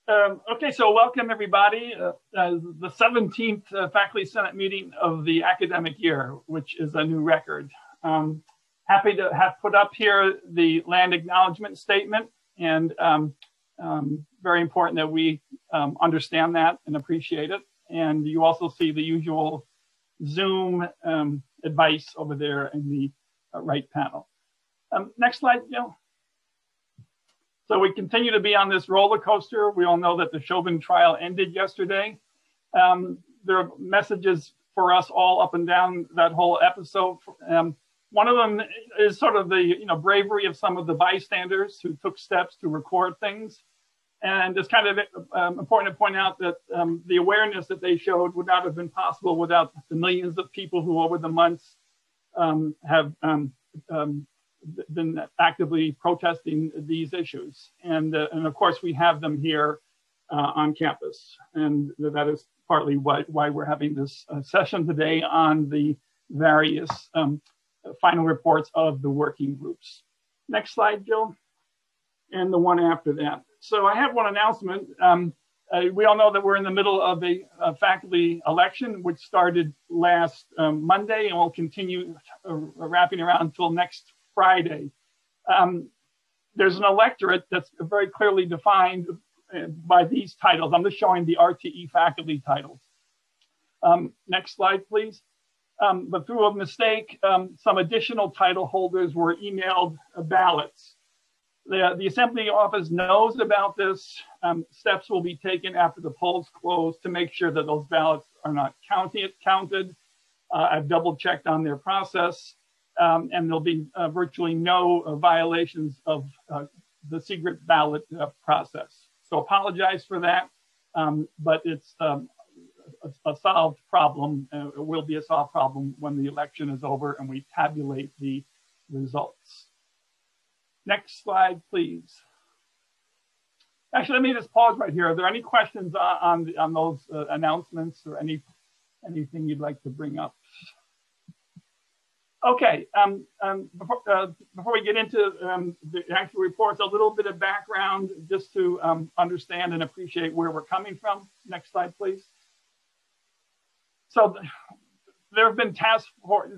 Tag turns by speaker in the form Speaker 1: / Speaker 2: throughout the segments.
Speaker 1: Okay, so welcome everybody. The 17th Faculty Senate meeting of the academic year, which is a new record. Happy to have put up here the land acknowledgement statement, and very important that we understand that and appreciate it. And you also see the usual Zoom advice over there in the right panel. Next slide, Jill. So we continue to be on this roller coaster. We all know that the Chauvin trial ended yesterday. There are messages for us all up and down that whole episode. One of them is sort of the bravery of some of the bystanders who took steps to record things. And it's kind of important to point out that the awareness that they showed would not have been possible without the millions of people who over the months have been actively protesting these issues. And of course, we have them here on campus. And that is partly why we're having this session today on the various final reports of the working groups. Next slide, Jill. And the one after that. So I have one announcement. We all know that we're in the middle of a faculty election, which started last Monday and will continue wrapping around until next Friday. There's an electorate that's very clearly defined by these titles. I'm just showing the RTE faculty titles. Next slide, please. But through a mistake, some additional title holders were emailed ballots. The Assembly Office knows about this. Steps will be taken after the polls close to make sure that those ballots are not counted. I've double checked on their process. And there'll be virtually no violations of the secret ballot process. So apologize for that, but it's a solved problem. It will be a solved problem when the election is over and we tabulate the results. Next slide, please. Actually, let me just pause right here. Are there any questions on those announcements or anything you'd like to bring up? Okay, before we get into the actual reports, a little bit of background just to understand and appreciate where we're coming from. Next slide, please. So there have been task force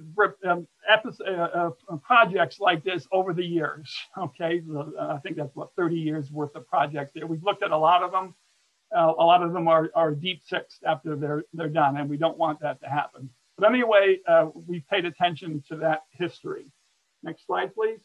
Speaker 1: projects like this over the years, okay? I think that's what, 30 years worth of projects there. We've looked at a lot of them. A lot of them are deep sixed after they're done, and we don't want that to happen. But anyway, we've paid attention to that history. Next slide, please.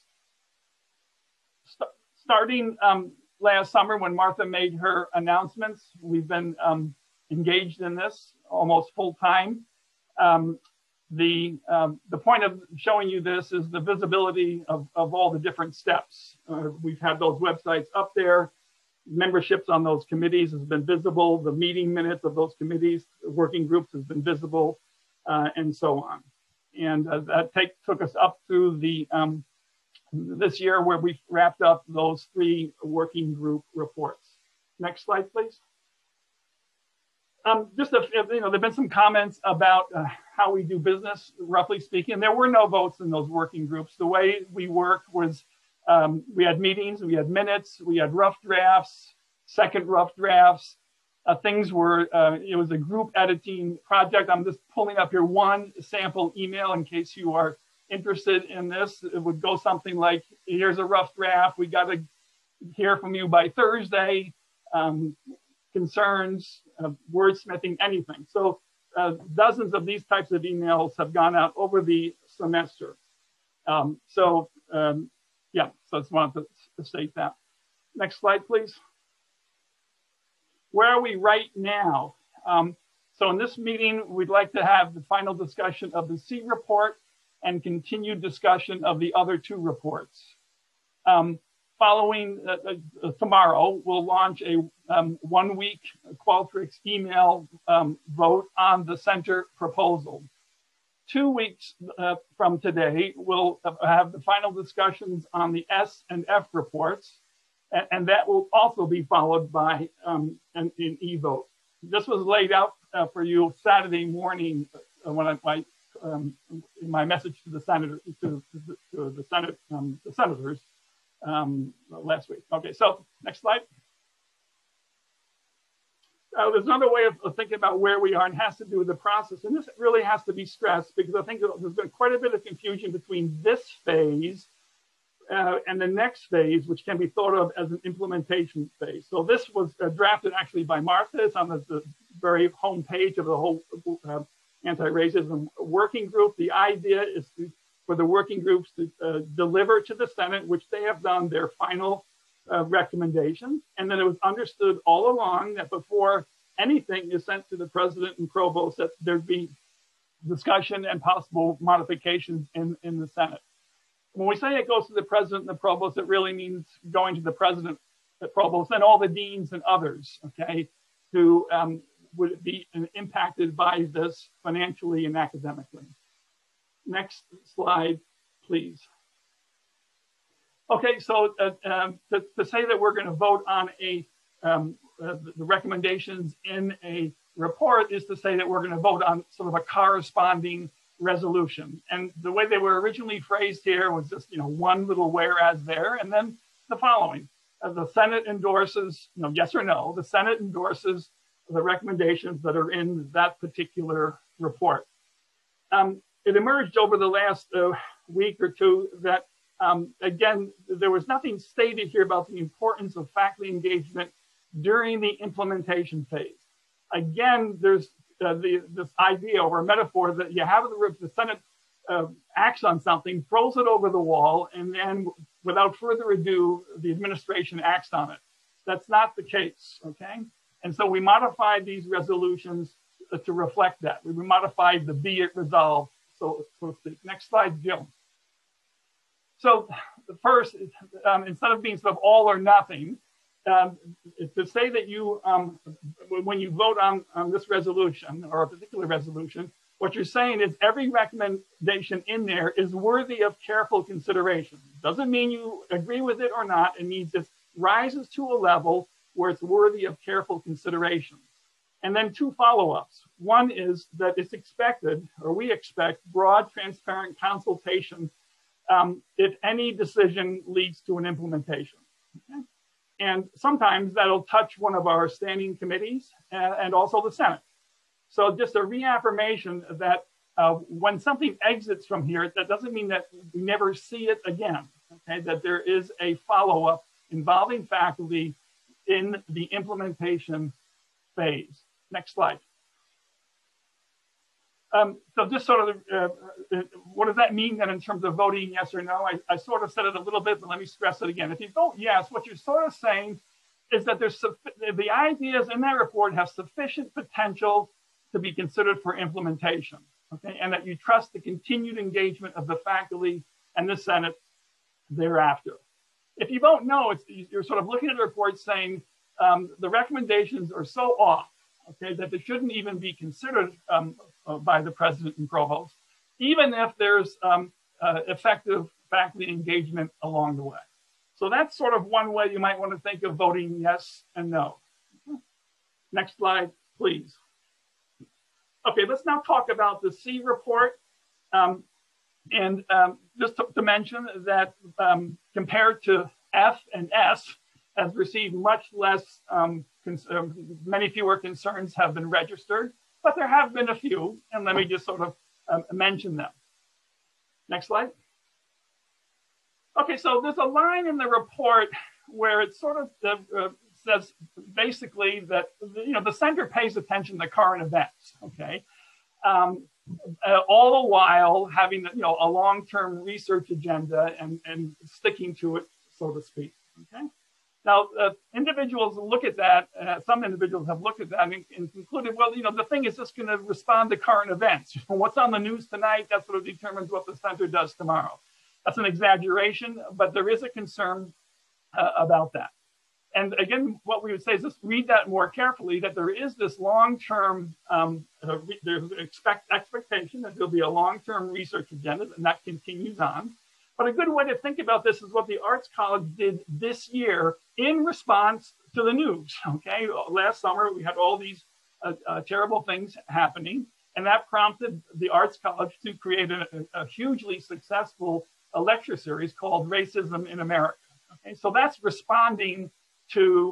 Speaker 1: Starting last summer when Martha made her announcements, we've been engaged in this almost full time. The point of showing you this is the visibility of all the different steps. We've had those websites up there. Memberships on those committees has been visible. The meeting minutes of those committees, working groups has been visible. And so on. And that took us up through the this year where we wrapped up those 3 working group reports. Next slide, please. There've been some comments about how we do business, roughly speaking. There were no votes in those working groups. The way we worked was we had meetings, we had minutes, we had rough drafts, second rough drafts. Things were, it was a group editing project. I'm just pulling up here one sample email in case you are interested in this. It would go something like, here's a rough draft. We got to hear from you by Thursday. Concerns, wordsmithing, anything. So dozens of these types of emails have gone out over the semester. Yeah, so I just wanted to state that. Next slide, please. Where are we right now? So in this meeting, we'd like to have the final discussion of the C report and continued discussion of the other 2 reports. Following tomorrow, we'll launch a 1-week Qualtrics email vote on the center proposal. 2 weeks from today, we'll have the final discussions on the S and F reports. And that will also be followed by an e-vote. This was laid out for you Saturday morning when in my message to the senators last week. Okay, so next slide. There's another way of thinking about where we are, and has to do with the process. And this really has to be stressed because I think there's been quite a bit of confusion between this phase and the next phase, which can be thought of as an implementation phase. So this was drafted actually by Martha. It's on the very home page of the whole anti-racism working group. The idea is for the working groups to deliver to the Senate, which they have done, their final recommendations. And then it was understood all along that before anything is sent to the president and provost, that there'd be discussion and possible modifications in the Senate. When we say it goes to the president and the provost, it really means going to the president, the provost, and all the deans and others, okay, who would be impacted by this financially and academically. Next slide, please. Okay, so to say that we're going to vote on the recommendations in a report is to say that we're going to vote on sort of a corresponding resolution. And the way they were originally phrased here was just, one little whereas there, and then the following. The Senate endorses, yes or no, the Senate endorses the recommendations that are in that particular report. It emerged over the last week or two that, again, there was nothing stated here about the importance of faculty engagement during the implementation phase. Again, there's this idea or a metaphor that you have the Senate acts on something, throws it over the wall, and then without further ado, the administration acts on it. That's not the case, okay? And so we modified these resolutions to reflect that. We modified the be it resolved, so to speak. Next slide, Jill. So the first, instead of being sort of all or nothing, to say that you, when you vote on this resolution or a particular resolution, what you're saying is every recommendation in there is worthy of careful consideration. Doesn't mean you agree with it or not. It means it rises to a level where it's worthy of careful consideration. And then two follow-ups. One is that it's expected, or we expect, broad, transparent consultation if any decision leads to an implementation. Okay? And sometimes that'll touch one of our standing committees and also the Senate. So just a reaffirmation that when something exits from here, that doesn't mean that we never see it again, okay? That there is a follow-up involving faculty in the implementation phase. Next slide. So just sort of, what does that mean then in terms of voting yes or no? I sort of said it a little bit, but let me stress it again. If you vote yes, what you're sort of saying is that the ideas in that report have sufficient potential to be considered for implementation, okay? And that you trust the continued engagement of the faculty and the Senate thereafter. If you vote no, you're sort of looking at the report saying the recommendations are so off, okay, that they shouldn't even be considered by the president and provost, even if there's effective faculty engagement along the way. So that's sort of one way you might want to think of voting yes and no. Next slide, please. Okay, let's now talk about the C report. Just to mention that compared to F and S, has received much less, many fewer concerns have been registered, but there have been a few, and let me just sort of mention them. Next slide. Okay, so there's a line in the report where it sort of says basically that the center pays attention to current events, okay? All the while having a long-term research agenda and sticking to it, so to speak, okay? Now, individuals look at that, some individuals have looked at that and concluded, well, the thing is just going to respond to current events. What's on the news tonight, that's what determines what the center does tomorrow. That's an exaggeration, but there is a concern about that. And again, what we would say is just read that more carefully, that there is this long-term, there's expectation that there'll be a long-term research agenda, and that continues on. But a good way to think about this is what the Arts College did this year in response to the news, okay? Last summer, we had all these terrible things happening, and that prompted the Arts College to create a hugely successful lecture series called Racism in America, okay? So that's responding to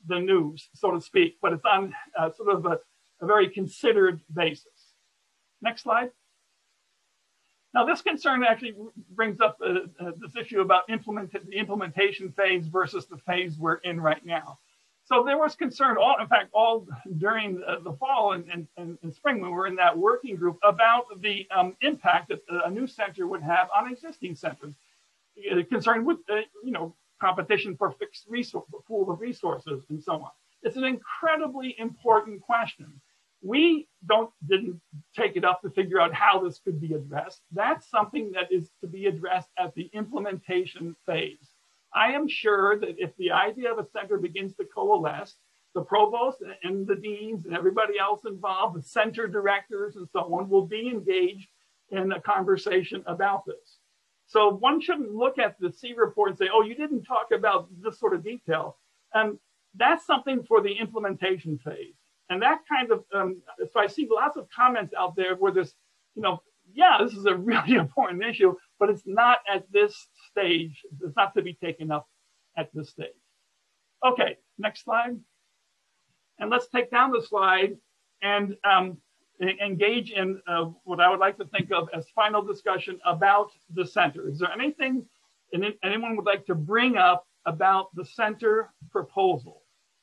Speaker 1: the news, so to speak, but it's on sort of a very considered basis. Next slide. Now, this concern actually brings up this issue about the implementation phase versus the phase we're in right now. So there was concern, all during the fall and spring when we were in that working group about the impact that a new center would have on existing centers. Concerned with, competition for fixed pool of resources and so on. It's an incredibly important question. We didn't take it up to figure out how this could be addressed. That's something that is to be addressed at the implementation phase. I am sure that if the idea of a center begins to coalesce, the provost and the deans and everybody else involved, the center directors and so on, will be engaged in a conversation about this. So one shouldn't look at the C report and say, oh, you didn't talk about this sort of detail. That's something for the implementation phase. And that kind of, so I see lots of comments out there where there's, yeah, this is a really important issue, but it's not at this stage. It's not to be taken up at this stage. Okay, next slide. And let's take down the slide and engage in what I would like to think of as final discussion about the center. Is there anything anyone would like to bring up about the center proposal?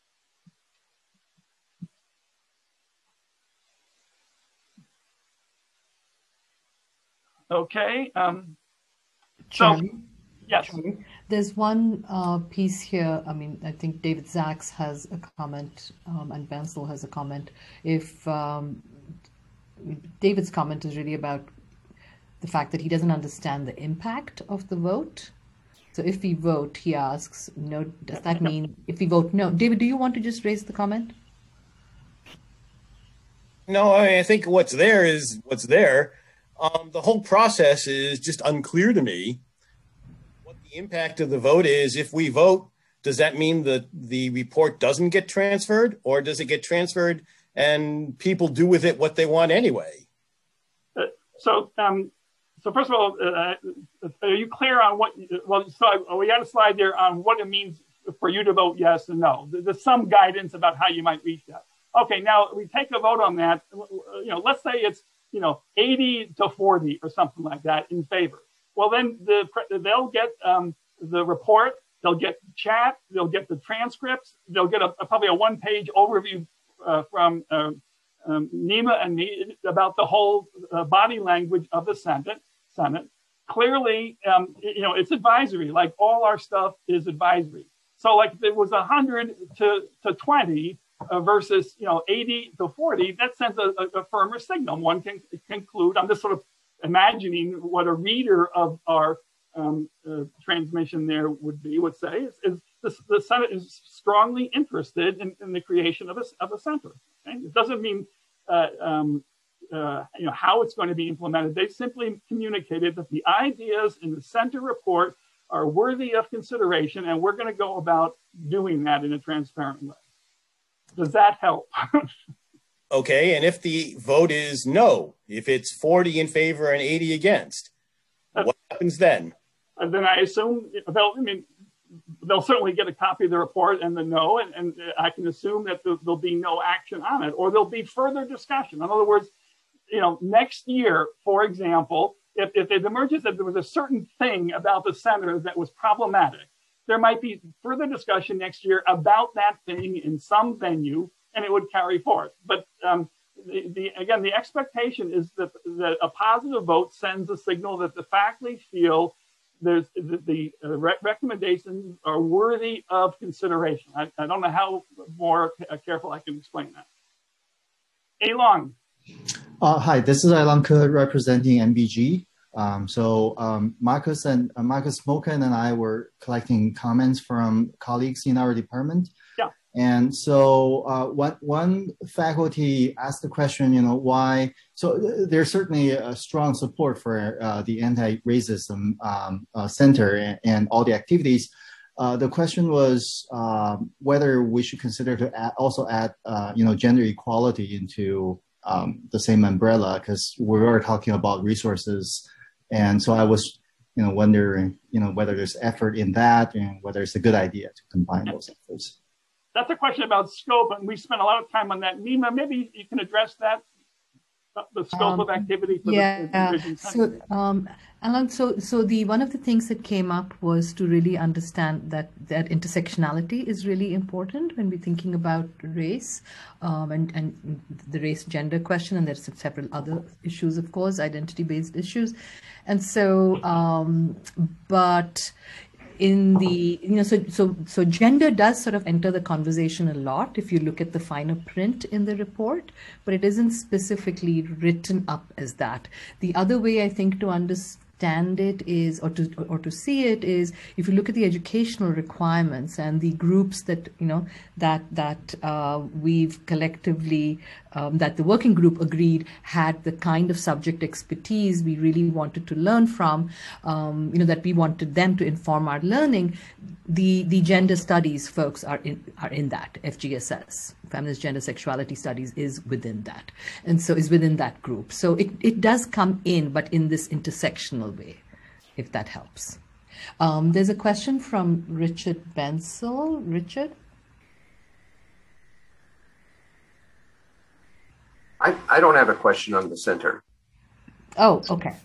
Speaker 1: Okay. Yes.
Speaker 2: There's one piece here. I mean, I think David Zacks has a comment and Bensel has a comment. If David's comment is really about the fact that he doesn't understand the impact of the vote. So if we vote, he asks, no, does that mean if we vote no? David, do you want to just raise the comment?
Speaker 3: No, I think what's there is what's there. The whole process is just unclear to me. What the impact of the vote is, if we vote, does that mean that the report doesn't get transferred, or does it get transferred and people do with it what they want anyway?
Speaker 1: So first of all, are you clear on what, so we got a slide there on what it means for you to vote yes and no. There's some guidance about how you might reach that. Okay, now we take a vote on that. Let's say it's 80 to 40 or something like that in favor. Well, then they'll get the report, they'll get chat, they'll get the transcripts, they'll get probably a one-page overview from Nima and me about the whole body language of the Senate. Clearly, it's advisory. Like all our stuff is advisory. So, like, if it was 100 to 20 versus 80 to 40, that sends a firmer signal. One can conclude. I'm just sort of imagining what a reader of our transmission there would say is the Senate is strongly interested in the creation of a center. Okay? It doesn't mean how it's going to be implemented. They simply communicated that the ideas in the center report are worthy of consideration, and we're going to go about doing that in a transparent way. Does that help?
Speaker 3: Okay, and if the vote is no, if it's 40 in favor and 80 against, what happens then? And
Speaker 1: then I assume they'll certainly get a copy of the report and the no, and I can assume that there'll be no action on it, or there'll be further discussion. In other words, next year, for example, if it emerges that there was a certain thing about the center that was problematic, there might be further discussion next year about that thing in some venue, and it would carry forth. But again, the expectation is that a positive vote sends a signal that the faculty feel the recommendations are worthy of consideration. I don't know how more careful I can explain that. Eilong.
Speaker 4: Hi, this is Eilong Ke representing MBG. Marcus Moken and I were collecting comments from colleagues in our department.
Speaker 1: Yeah.
Speaker 4: And so one faculty asked the question, why? So there's certainly a strong support for the anti-racism center and all the activities. The question was whether we should consider to also add gender equality into the same umbrella, because we were talking about resources. And so I was, wondering, whether there's effort in that and whether it's a good idea to combine those efforts.
Speaker 1: that's a question about scope, and we spent a lot of time on that. Nima, maybe you can address that, the scope of activity for the Division Center.
Speaker 2: So, Alan, so the one of the things that came up was to really understand that intersectionality is really important when we're thinking about race, and the race-gender question, and there's several other issues, of course, identity-based issues, and so, but in the, so gender does sort of enter the conversation a lot if you look at the finer print in the report, but it isn't specifically written up as that. The other way I think to understand it is, or to see it is, if you look at the educational requirements and the groups that we've collectively, that the working group agreed had the kind of subject expertise we really wanted to learn from, that we wanted them to inform our learning. The gender studies folks are in that. FGSS, feminist gender sexuality studies, is within that, and so is within that group. So it does come in, but in this intersectional way, if that helps. There's a question from Richard Bensel. Richard?
Speaker 5: I don't have a question on the center.
Speaker 2: Oh, okay.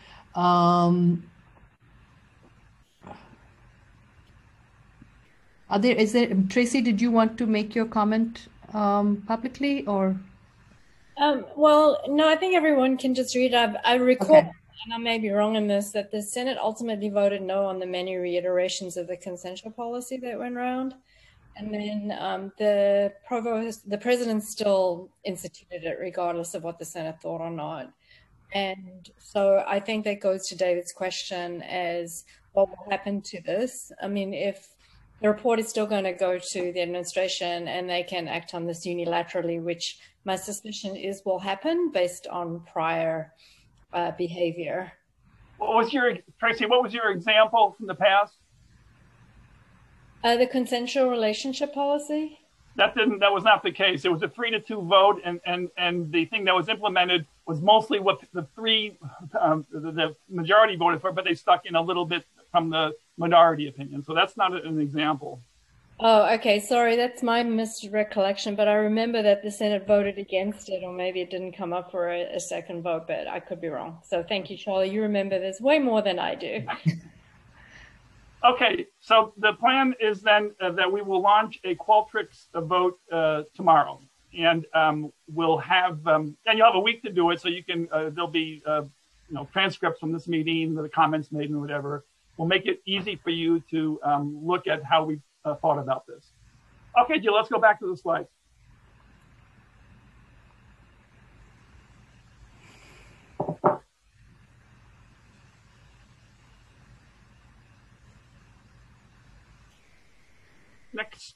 Speaker 2: Is there, Tracy, did you want to make your comment publicly, or?
Speaker 6: Well, no, I think everyone can just read. I recall, okay, and I may be wrong in this, that the Senate ultimately voted no on the many reiterations of the consensual policy that went around. And then the president still instituted it regardless of what the Senate thought or not. And so I think that goes to David's question as what will happen to this. I mean, if the report is still going to go to the administration and they can act on this unilaterally, which my suspicion is will happen based on prior behavior.
Speaker 1: Tracy, what was your example from the past?
Speaker 6: The consensual relationship policy?
Speaker 1: That was not the case. It was a 3-2 vote, and the thing that was implemented was mostly what the majority voted for, but they stuck in a little bit from the minority opinion. So that's not an example.
Speaker 6: Oh, okay. Sorry, that's my misrecollection, but I remember that the Senate voted against it, or maybe it didn't come up for a second vote, but I could be wrong. So thank you, Charlie. You remember this way more than I do.
Speaker 1: Okay, so the plan is then that we will launch a Qualtrics vote tomorrow, and we'll have, and you'll have a week to do it, so you can, there'll be, transcripts from this meeting, the comments made and whatever. We'll make it easy for you to look at how we thought about this. Okay, Jill, let's go back to the slides. Next.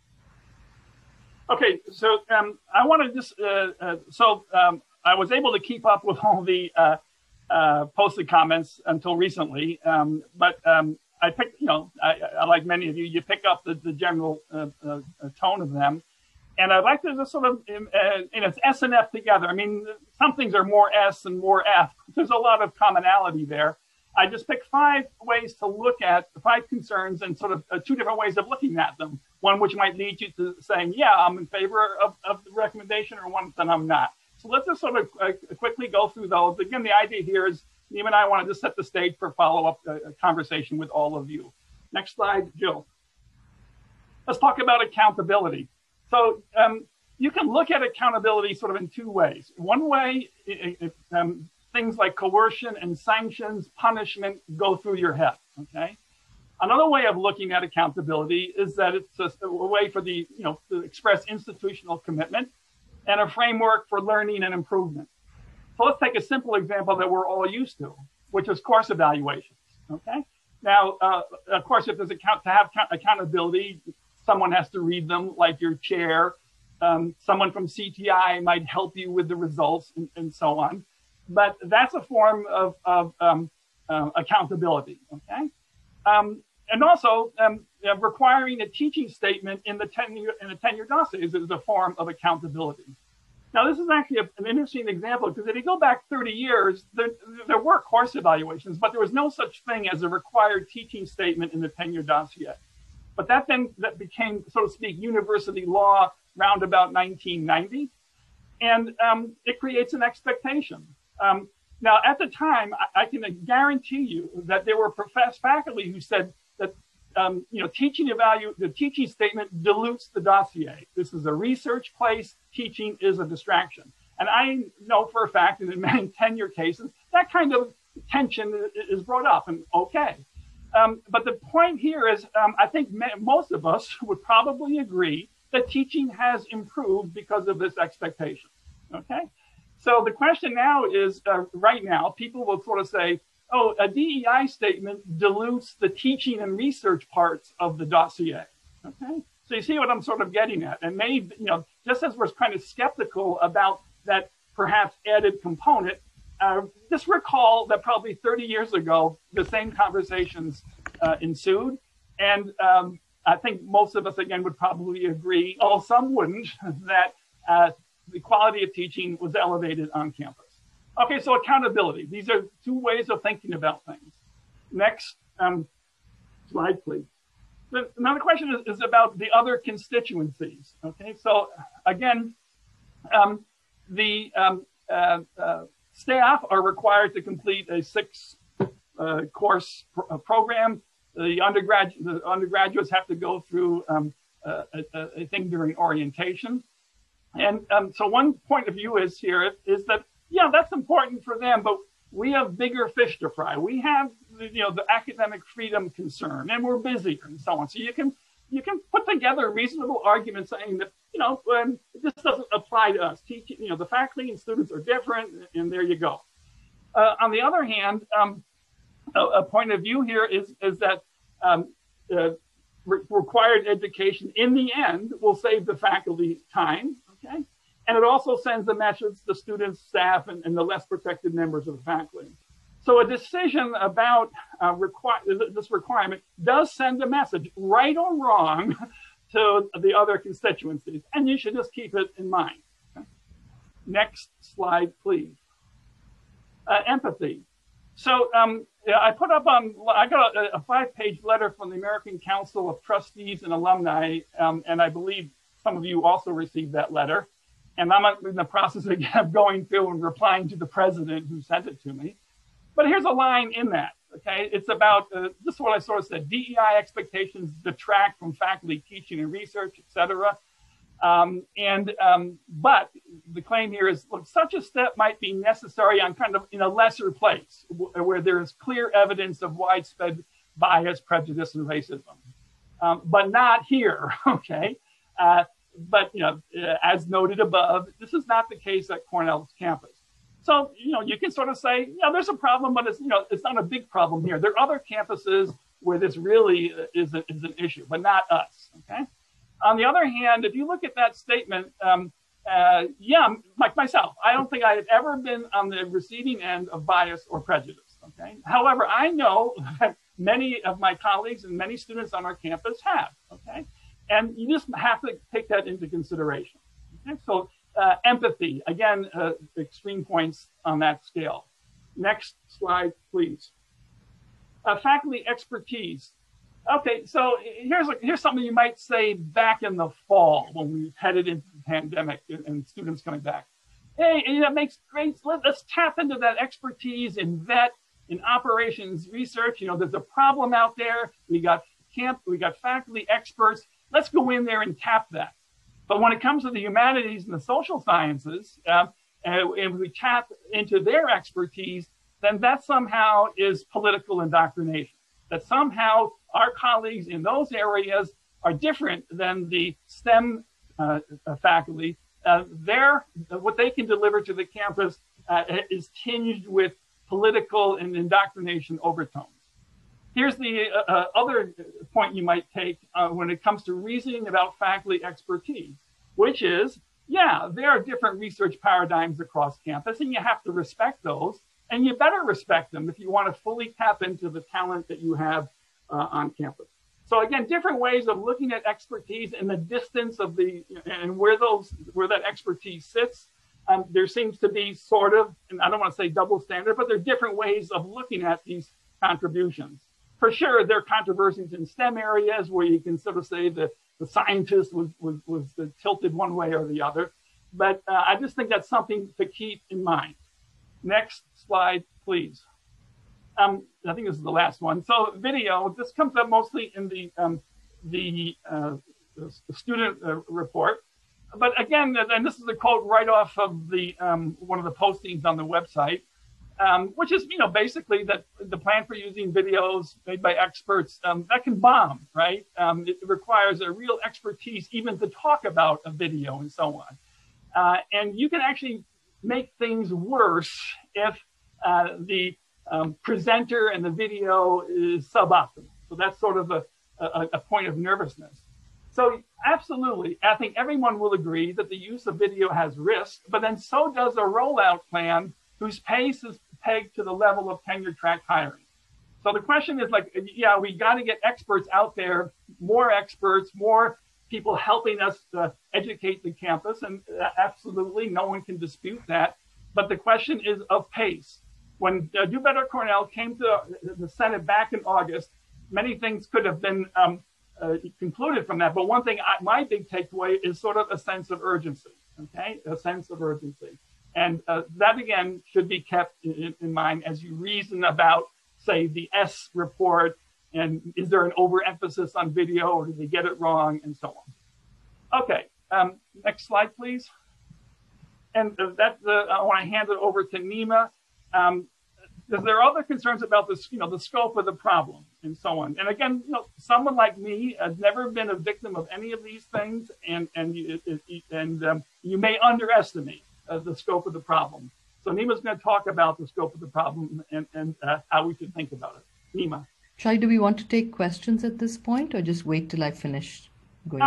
Speaker 1: Okay, so I want to just, I was able to keep up with all the posted comments until recently, but I picked, I like many of you, you pick up the general tone of them. And I'd like to just sort of, it's S and F together. I mean, some things are more S and more F. There's a lot of commonality there. I just picked 5 ways to look at 5 concerns and sort of 2 different ways of looking at them. One which might lead you to saying, yeah, I'm in favor of the recommendation, or one that I'm not. So let's just sort of quickly go through those. Again, the idea here is Nima and I wanted to set the stage for follow-up conversation with all of you. Next slide, Jill. Let's talk about accountability. So you can look at accountability sort of in 2 ways. One way, things like coercion and sanctions, punishment go through your head, okay? Another way of looking at accountability is that it's a way for the, to express institutional commitment and a framework for learning and improvement. So let's take a simple example that we're all used to, which is course evaluations, okay? Now, of course, if there's to have accountability, someone has to read them, like your chair. Someone from CTI might help you with the results and so on. But that's a form of accountability, okay? And also requiring a teaching statement in the tenure dossiers is a form of accountability. Now, this is actually an interesting example, because if you go back 30 years, there were course evaluations, but there was no such thing as a required teaching statement in the tenure dossier. But that became, so to speak, university law round about 1990. And it creates an expectation. Now, at the time, I can guarantee you that there were faculty who said that the teaching statement dilutes the dossier. This is a research place. Teaching is a distraction. And I know for a fact, and in many tenure cases, that kind of tension is brought up. And okay. But the point here is, I think most of us would probably agree that teaching has improved because of this expectation. Okay. So the question now is, right now, people will sort of say, oh, a DEI statement dilutes the teaching and research parts of the dossier. Okay. So you see what I'm sort of getting at. And maybe, just as we're kind of skeptical about that perhaps added component, just recall that probably 30 years ago, the same conversations ensued. And I think most of us, again, would probably agree, although some wouldn't, that the quality of teaching was elevated on campus. Okay, so accountability. These are two ways of thinking about things. Next slide, please. Another question is about the other constituencies. Okay, so again, the staff are required to complete a 6-course program. The undergraduates have to go through a thing during orientation. And so one point of view is that, yeah, that's important for them, but we have bigger fish to fry. We have, the academic freedom concern, and we're busier and so on. So you can put together a reasonable argument saying that, this doesn't apply to us. Teaching, the faculty and students are different, and there you go. On the other hand, a point of view here is that required education in the end will save the faculty time, okay? And it also sends a message to students, staff, and the less protected members of the faculty. So a decision about this requirement does send a message, right or wrong, to the other constituencies, and you should just keep it in mind. Okay? Next slide, please. Empathy. So I put up I got a 5-page letter from the American Council of Trustees and Alumni, and I believe some of you also received that letter. And I'm in the process again of going through and replying to the president who sent it to me. But here's a line in that, okay? It's about, this is what I sort of said, DEI expectations detract from faculty teaching and research, et cetera. But the claim here is, look, such a step might be necessary on kind of in a lesser place where there is clear evidence of widespread bias, prejudice, and racism, but not here, okay? But, as noted above, this is not the case at Cornell's campus. So, you can sort of say, there's a problem, but it's not a big problem here. There are other campuses where this really is an issue, but not us, okay? On the other hand, if you look at that statement, like myself, I don't think I have ever been on the receiving end of bias or prejudice, okay? However, I know that many of my colleagues and many students on our campus have, okay? And you just have to take that into consideration. Okay? So empathy, again, extreme points on that scale. Next slide, please. Faculty expertise. Okay, so here's something you might say back in the fall when we headed into the pandemic and students coming back. Hey, that makes great. Let's tap into that expertise in vet, in operations research. There's a problem out there. We got faculty experts. Let's go in there and tap that. But when it comes to the humanities and the social sciences, and we tap into their expertise, then that somehow is political indoctrination. That somehow our colleagues in those areas are different than the STEM faculty. What they can deliver to the campus is tinged with political and indoctrination overtones. Here's the other point you might take when it comes to reasoning about faculty expertise, which is, there are different research paradigms across campus, and you have to respect those, and you better respect them if you want to fully tap into the talent that you have on campus. So again, different ways of looking at expertise and the distance of and where that expertise sits. There seems to be sort of, and I don't want to say double standard, but there are different ways of looking at these contributions. For sure, there are controversies in STEM areas where you can sort of say that the scientist was tilted one way or the other. But I just think that's something to keep in mind. Next slide, please. I think this is the last one. So video, this comes up mostly in the student report. But again, and this is a quote right off of the one of the postings on the website, which is, basically that the plan for using videos made by experts, that can bomb, right? It requires a real expertise even to talk about a video and so on. And you can actually make things worse if the presenter and the video is suboptimal. So that's sort of a point of nervousness. So absolutely, I think everyone will agree that the use of video has risk, but then so does a rollout plan whose pace is pegged to the level of tenure-track hiring. So the question is yeah, we got to get experts out there, more experts, more people helping us educate the campus, and absolutely, no one can dispute that. But the question is of pace. When Do Better Cornell came to the Senate back in August, many things could have been concluded from that. But one thing, my big takeaway is sort of a sense of urgency, okay? A sense of urgency. And that, again, should be kept in mind as you reason about, say, the S report, and is there an overemphasis on video, or did they get it wrong, and so on. Okay, next slide, please. And I want to hand it over to Nima, because there are other concerns about this, the scope of the problem and so on. And again, someone like me has never been a victim of any of these things, and you may underestimate the scope of the problem. So Nima's going to talk about the scope of the problem and how we should think about it. Nima.
Speaker 2: Shai, do we want to take questions at this point, or just wait till I finish going?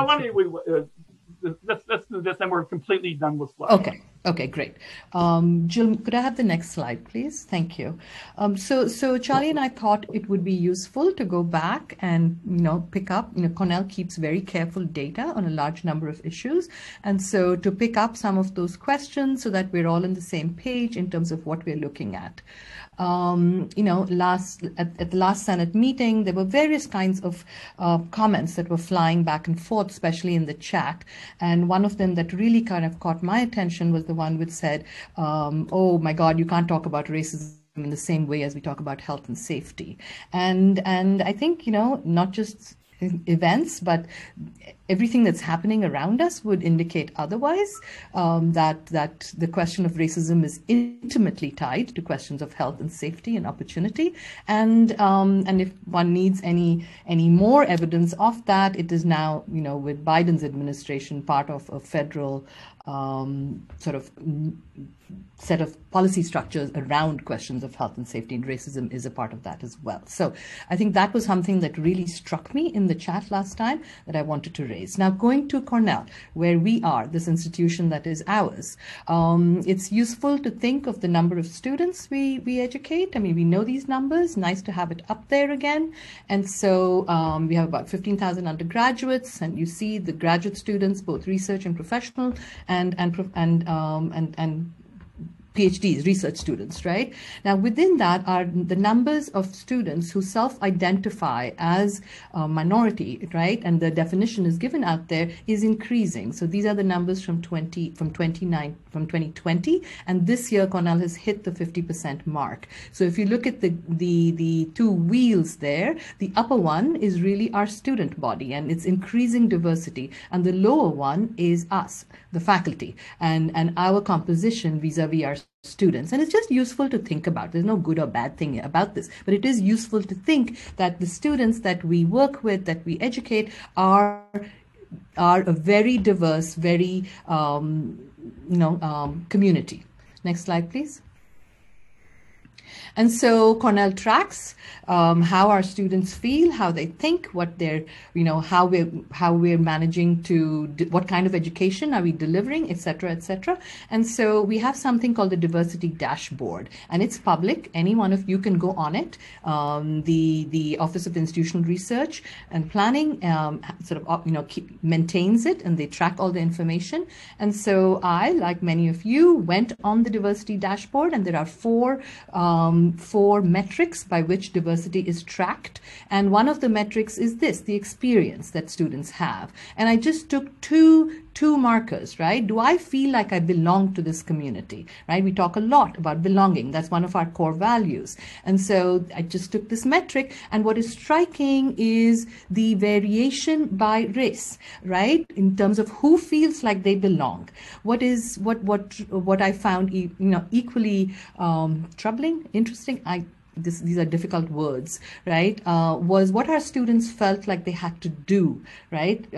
Speaker 1: Let's do this, and we're completely done with slides.
Speaker 2: Okay, great. Jill, could I have the next slide, please? Thank you. So Charlie and I thought it would be useful to go back and, pick up, Cornell keeps very careful data on a large number of issues. And so to pick up some of those questions so that we're all on the same page in terms of what we're looking at. At the last Senate meeting, there were various kinds of comments that were flying back and forth, especially in the chat. And one of them that really kind of caught my attention was the one which said, oh my God, you can't talk about racism in the same way as we talk about health and safety. And I think, not just events, but everything that's happening around us would indicate otherwise, that the question of racism is intimately tied to questions of health and safety and opportunity. And if one needs any more evidence of that, it is now, with Biden's administration, part of a federal sort of set of policy structures around questions of health and safety, and racism is a part of that as well. So I think that was something that really struck me in the chat last time that I wanted to raise. Now, going to Cornell, where we are, this institution that is ours, it's useful to think of the number of students we educate. I mean, we know these numbers, nice to have it up there again. And so we have about 15,000 undergraduates, and you see the graduate students, both research and professional, and PhDs, research students, right? Now, within that are the numbers of students who self-identify as a minority, right? And the definition is given out there is increasing. So these are the numbers from 2020, and this year Cornell has hit the 50% mark. So if you look at the two wheels there, the upper one is really our student body, and it's increasing diversity, and the lower one is us, the faculty, and our composition vis-a-vis our students. And it's just useful to think about. There's no good or bad thing about this, but it is useful to think that the students that we work with, that we educate, are a very diverse, very community. Next slide, please. And so Cornell tracks how our students feel, how they think, what they're, how we're managing to, what kind of education are we delivering, et cetera, et cetera. And so we have something called the Diversity Dashboard, and it's public. Any one of you can go on it. The Office of Institutional Research and Planning maintains it, and they track all the information. And so I, like many of you, went on the Diversity Dashboard, and there are four 4 metrics by which diversity is tracked. And one of the metrics is this, the experience that students have. And I just took two markers, right? Do I feel like I belong to this community, right? We talk a lot about belonging. That's one of our core values. And so I just took this metric, and what is striking is the variation by race, right? In terms of who feels like they belong. What I found, equally troubling, interesting, these are difficult words, right? Was what our students felt like they had to do, right?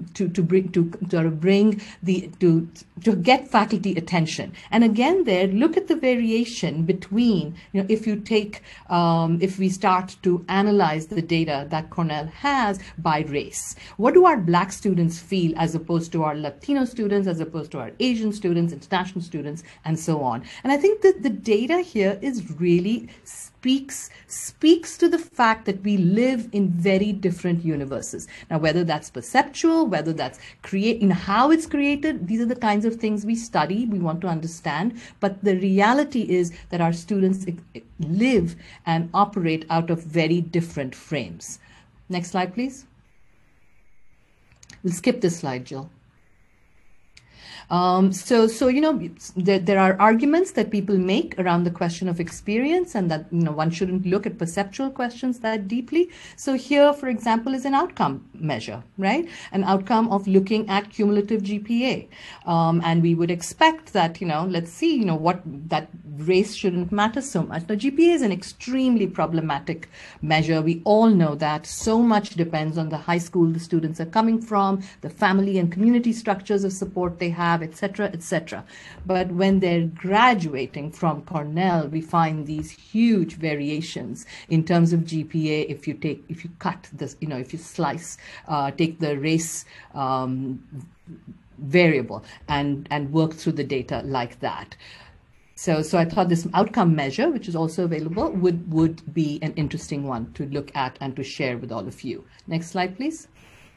Speaker 2: To get faculty attention. And again, there, look at the variation between, if we start to analyze the data that Cornell has by race. What do our Black students feel as opposed to our Latino students, as opposed to our Asian students, international students, and so on? And I think that the data here is really speaks to the fact that we live in very different universes. Now, whether that's perceptual, whether that's how it's created, these are the kinds of things we study, we want to understand. But the reality is that our students live and operate out of very different frames. Next slide, please. We'll skip this slide, Jill. There are arguments that people make around the question of experience, and that one shouldn't look at perceptual questions that deeply. So here, for example, is an outcome measure, right? An outcome of looking at cumulative GPA, and we would expect that let's see what that race shouldn't matter so much. Now, GPA is an extremely problematic measure. We all know that. So much depends on the high school the students are coming from, the family and community structures of support they have, etc., etc. But when they're graduating from Cornell, we find these huge variations in terms of GPA. If you cut this, if you slice, take the race variable and work through the data like that. So I thought this outcome measure, which is also available, would be an interesting one to look at and to share with all of you. Next slide, please.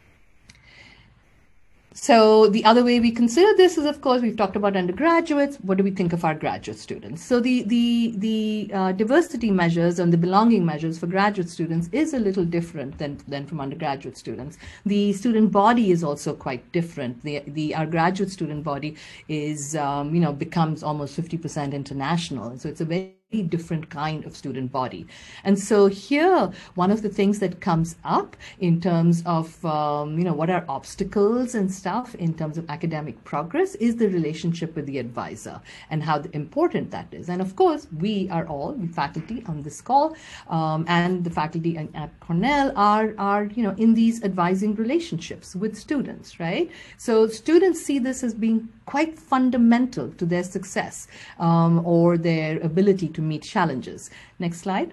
Speaker 2: So the other way we consider this is, of course, we've talked about undergraduates. What do we think of our graduate students? So the diversity measures and the belonging measures for graduate students is a little different than from undergraduate students. The student body is also quite different. Our graduate student body is becomes almost 50% international. So it's a very different kind of student body. And so here, one of the things that comes up in terms of, what are obstacles and stuff in terms of academic progress is the relationship with the advisor and how important that is. And of course, we are all the faculty on this call and the faculty at Cornell are in these advising relationships with students, right? So students see this as being quite fundamental to their success or their ability to meet challenges. Next slide.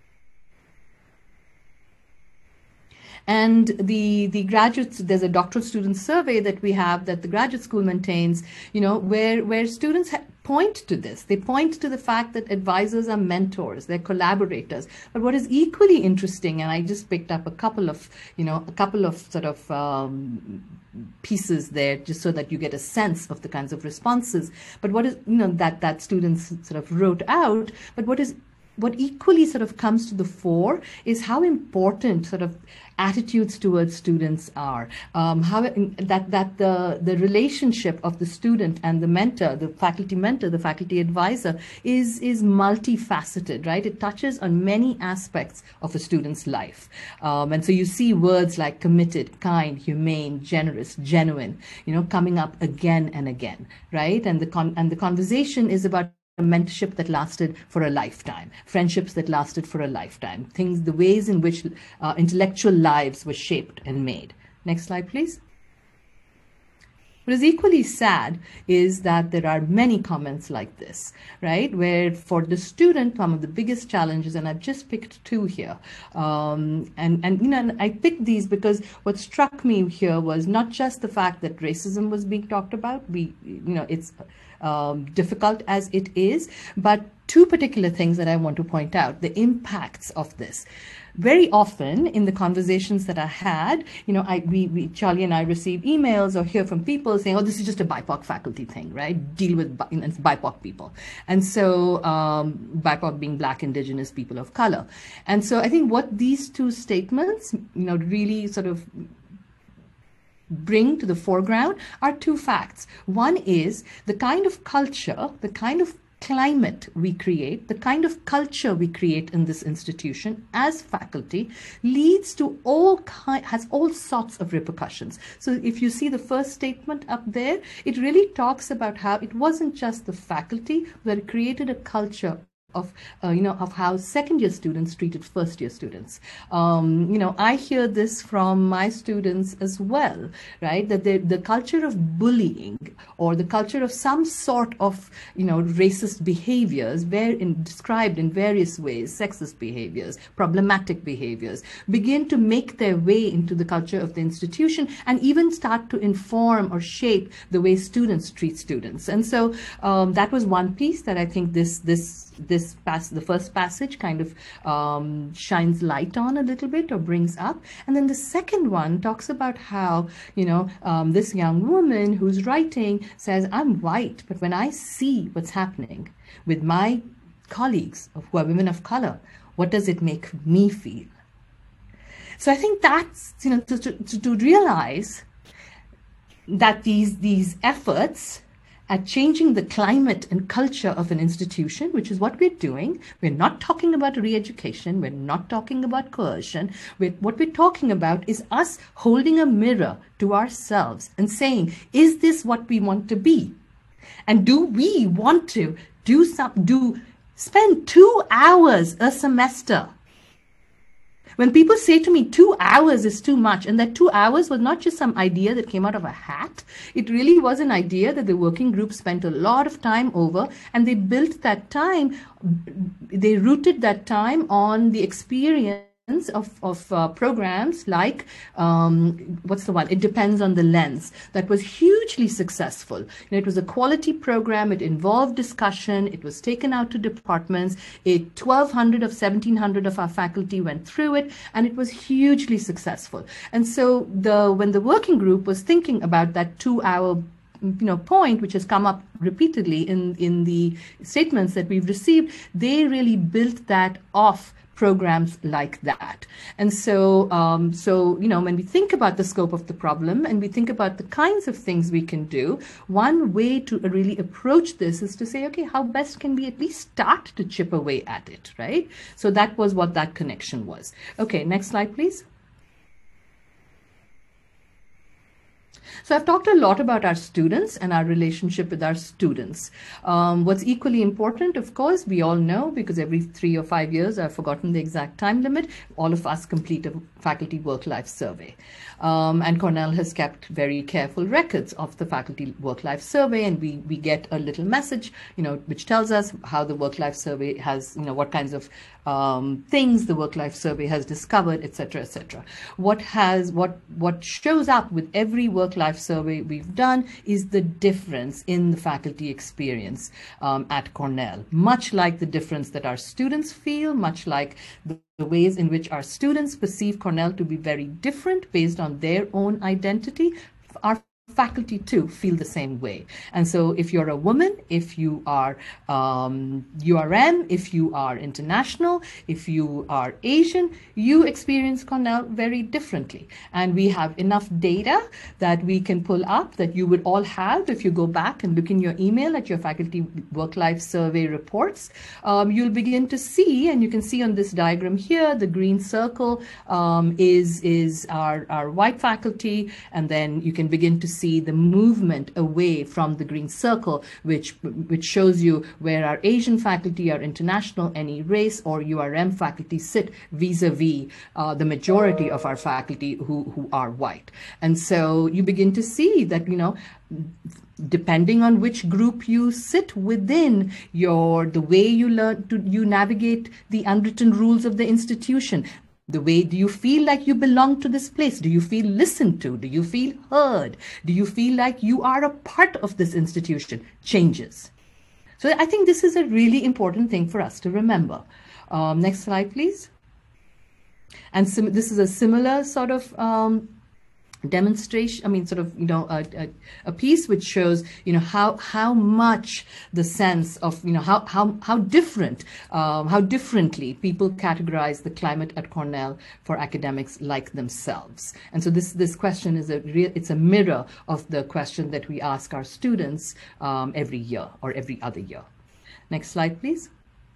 Speaker 2: And the graduates, there's a doctoral student survey that we have that the graduate school maintains, where students point to this. They point to the fact that advisors are mentors, they're collaborators. But what is equally interesting, and I just picked up a couple of sort of pieces there just so that you get a sense of the kinds of responses. But what is, that students sort of wrote out, but what equally sort of comes to the fore is how important sort of attitudes towards students are, how the relationship of the student and the mentor, the faculty advisor is multifaceted, right? It touches on many aspects of a student's life. And so you see words like committed, kind, humane, generous, genuine, coming up again and again, right? And the conversation is about a mentorship that lasted for a lifetime, friendships that lasted for a lifetime, the ways in which intellectual lives were shaped and made. Next slide, please. What is equally sad is that there are many comments like this, right? Where for the student, one of the biggest challenges, and I've just picked two here, and I picked these because what struck me here was not just the fact that racism was being talked about. It's difficult as it is, but two particular things that I want to point out, the impacts of this. Very often in the conversations that I had, Charlie and I receive emails or hear from people saying, oh, this is just a BIPOC faculty thing, right? Deal with BIPOC people. And so BIPOC being Black, Indigenous, people of color. And so I think what these two statements, really sort of bring to the foreground are two facts. One is the kind of culture, the kind of climate we create, the kind of culture we create in this institution as faculty leads to has all sorts of repercussions. So if you see the first statement up there, it really talks about how it wasn't just the faculty that created a culture of how second-year students treated first-year students. I hear this from my students as well, right? That the culture of bullying or the culture of some sort of, racist behaviors, described in various ways, sexist behaviors, problematic behaviors, begin to make their way into the culture of the institution and even start to inform or shape the way students treat students. And so that was one piece that I think the first passage kind of shines light on a little bit or brings up. And then the second one talks about how, this young woman who's writing says, I'm white, but when I see what's happening with my colleagues who are women of color, what does it make me feel? So I think that's, to realize that these efforts at changing the climate and culture of an institution, which is what we're doing. We're not talking about re-education. We're not talking about coercion. What we're talking about is us holding a mirror to ourselves and saying, is this what we want to be? And do we want to spend 2 hours a semester? When people say to me 2 hours is too much, and that 2 hours was not just some idea that came out of a hat, it really was an idea that the working group spent a lot of time over, and they built that time, they rooted that time on the experience of programs like, It Depends on the Lens, that was hugely successful. It was a quality program, it involved discussion, it was taken out to departments, 1,200 of 1,700 of our faculty went through it, and it was hugely successful. And so when the working group was thinking about that 2-hour point, which has come up repeatedly in the statements that we've received, they really built that off programs like that. And so, when we think about the scope of the problem and we think about the kinds of things we can do, one way to really approach this is to say, okay, how best can we at least start to chip away at it, right? So that was what that connection was. Okay, next slide, please. So I've talked a lot about our students and our relationship with our students. What's equally important, of course, we all know, because every 3 or 5 years, I've forgotten the exact time limit, all of us complete a faculty work-life survey. And Cornell has kept very careful records of the faculty work-life survey, and we get a little message, which tells us how the work-life survey has, what kinds of things the work-life survey has discovered, etc., etc. What shows up with every work-life survey we've done is the difference in the faculty experience at Cornell, much like the difference that our students feel, much like the ways in which our students perceive Cornell to be very different based on their own identity. Our faculty too feel the same way. And so if you're a woman, if you are URM, if you are international, if you are Asian, you experience Cornell very differently. And we have enough data that we can pull up that you would all have if you go back and look in your email at your faculty work-life survey reports. You'll begin to see, and you can see on this diagram here, the green circle is our white faculty, and then you can begin to see the movement away from the green circle, which shows you where our Asian faculty, our international, any race, or URM faculty sit vis-a-vis the majority of our faculty who are white. And so you begin to see that, depending on which group you sit within, the way you navigate the unwritten rules of the institution. The way, do you feel like you belong to this place? Do you feel listened to? Do you feel heard? Do you feel like you are a part of this institution? Changes. So I think this is a really important thing for us to remember. Next slide, please. And this is a similar sort of demonstration, I mean, sort of, a piece which shows, how much the sense of, how differently people categorize the climate at Cornell for academics like themselves. And so this question is it's a mirror of the question that we ask our students every year or every other year. Next slide, please.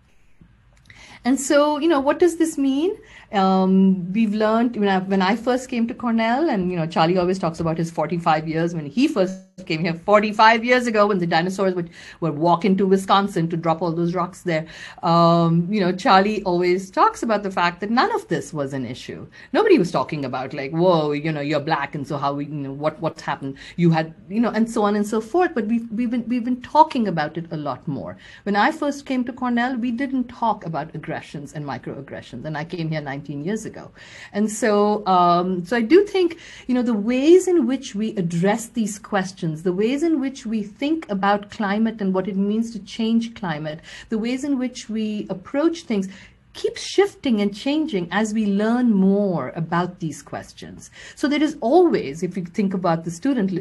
Speaker 2: And so, what does this mean? We've learned, when I first came to Cornell, and, Charlie always talks about his 45 years when he first came here 45 years ago, when the dinosaurs would walk into Wisconsin to drop all those rocks there. Charlie always talks about the fact that none of this was an issue. Nobody was talking about like, whoa, you're black, and so how what's happened? You had, and so on and so forth. But we've been talking about it a lot more. When I first came to Cornell, we didn't talk about aggressions and microaggressions, and I came here 19 years ago. And so, so I do think, the ways in which we address these questions, the ways in which we think about climate and what it means to change climate, the ways in which we approach things keep shifting and changing as we learn more about these questions. So there is always, if you think about the student,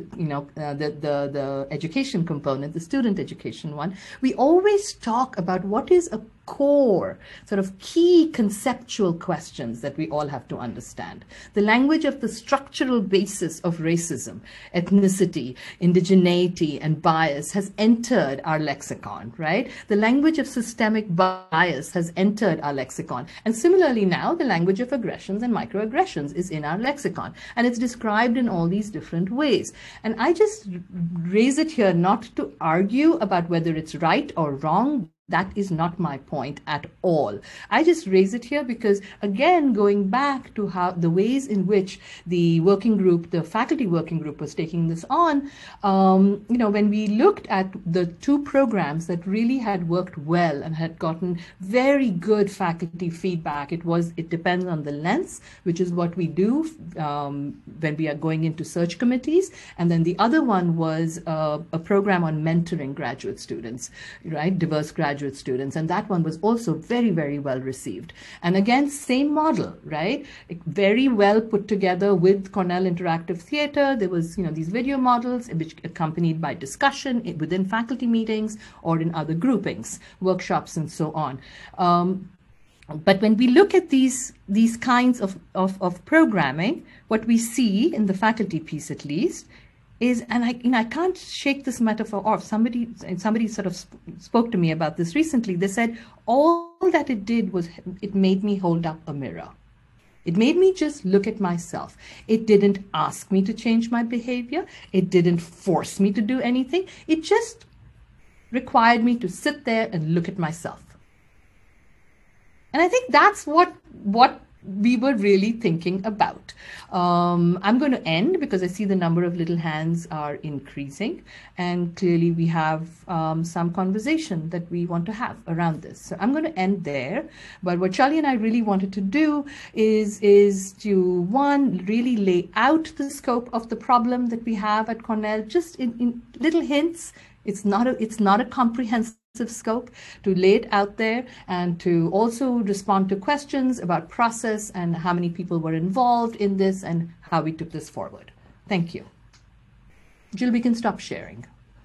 Speaker 2: the education component, the student education one, we always talk about what is a core, sort of key conceptual questions that we all have to understand. The language of the structural basis of racism, ethnicity, indigeneity, and bias has entered our lexicon, right? The language of systemic bias has entered our lexicon. And similarly now, the language of aggressions and microaggressions is in our lexicon. And it's described in all these different ways. And I just raise it here not to argue about whether it's right or wrong. That is not my point at all. I just raise it here because, again, going back to how the ways in which the working group, the faculty working group was taking this on, when we looked at the two programs that really had worked well and had gotten very good faculty feedback, it depends on the lens, which is what we do when we are going into search committees. And then the other one was a program on mentoring graduate students, right? Diverse graduate students, and that one was also very, very well received. And again, same model, right? Very well put together with Cornell Interactive Theater. There was, these video models, which accompanied by discussion within faculty meetings or in other groupings, workshops, and so on. But when we look at these kinds of programming, what we see in the faculty piece, at least, is, and I can't shake this metaphor off. Somebody sort of spoke to me about this recently. They said all that it did was it made me hold up a mirror. It made me just look at myself. It didn't ask me to change my behavior. It didn't force me to do anything. It just required me to sit there and look at myself. And I think that's what we were really thinking about. I'm going to end because I see the number of little hands are increasing, and clearly we have some conversation that we want to have around this. So I'm going to end there. But what Charlie and I really wanted to do is to, one, really lay out the scope of the problem that we have at Cornell, just in little hints. It's not a comprehensive scope, to lay it out there and to also respond to questions about process and how many people were involved in this and how we took this forward. Thank you. Jill, we can stop sharing.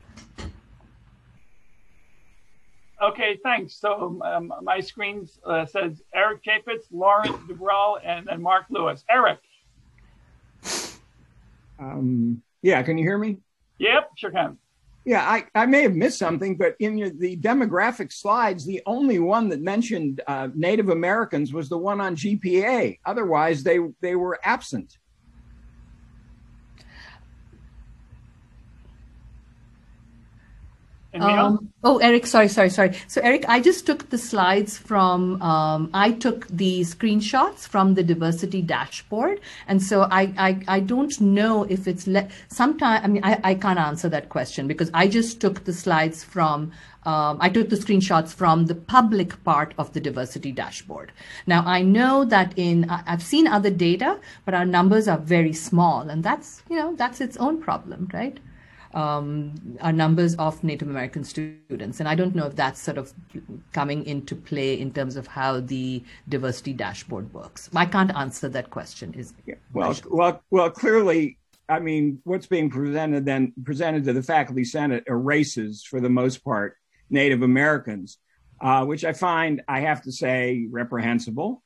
Speaker 1: Okay, thanks. So my screen says Eric Chapitz, Lauren DeGraw, and Mark Lewis. Eric.
Speaker 7: Yeah, can you hear me?
Speaker 1: Yep, sure can.
Speaker 7: Yeah, I may have missed something, but in the demographic slides, the only one that mentioned Native Americans was the one on GPA. Otherwise, they were absent.
Speaker 2: Eric, sorry. So Eric, I just took the slides from, I took the screenshots from the diversity dashboard. And so I don't know if it's, I can't answer that question because I just took the slides from, I took the screenshots from the public part of the diversity dashboard. Now I know that I've seen other data, but our numbers are very small, and that's its own problem, right? are numbers of Native American students. And I don't know if that's sort of coming into play in terms of how the diversity dashboard works. I can't answer that question.
Speaker 7: Well, clearly, I mean, what's being presented to the Faculty Senate erases, for the most part, Native Americans, which I find, I have to say, reprehensible.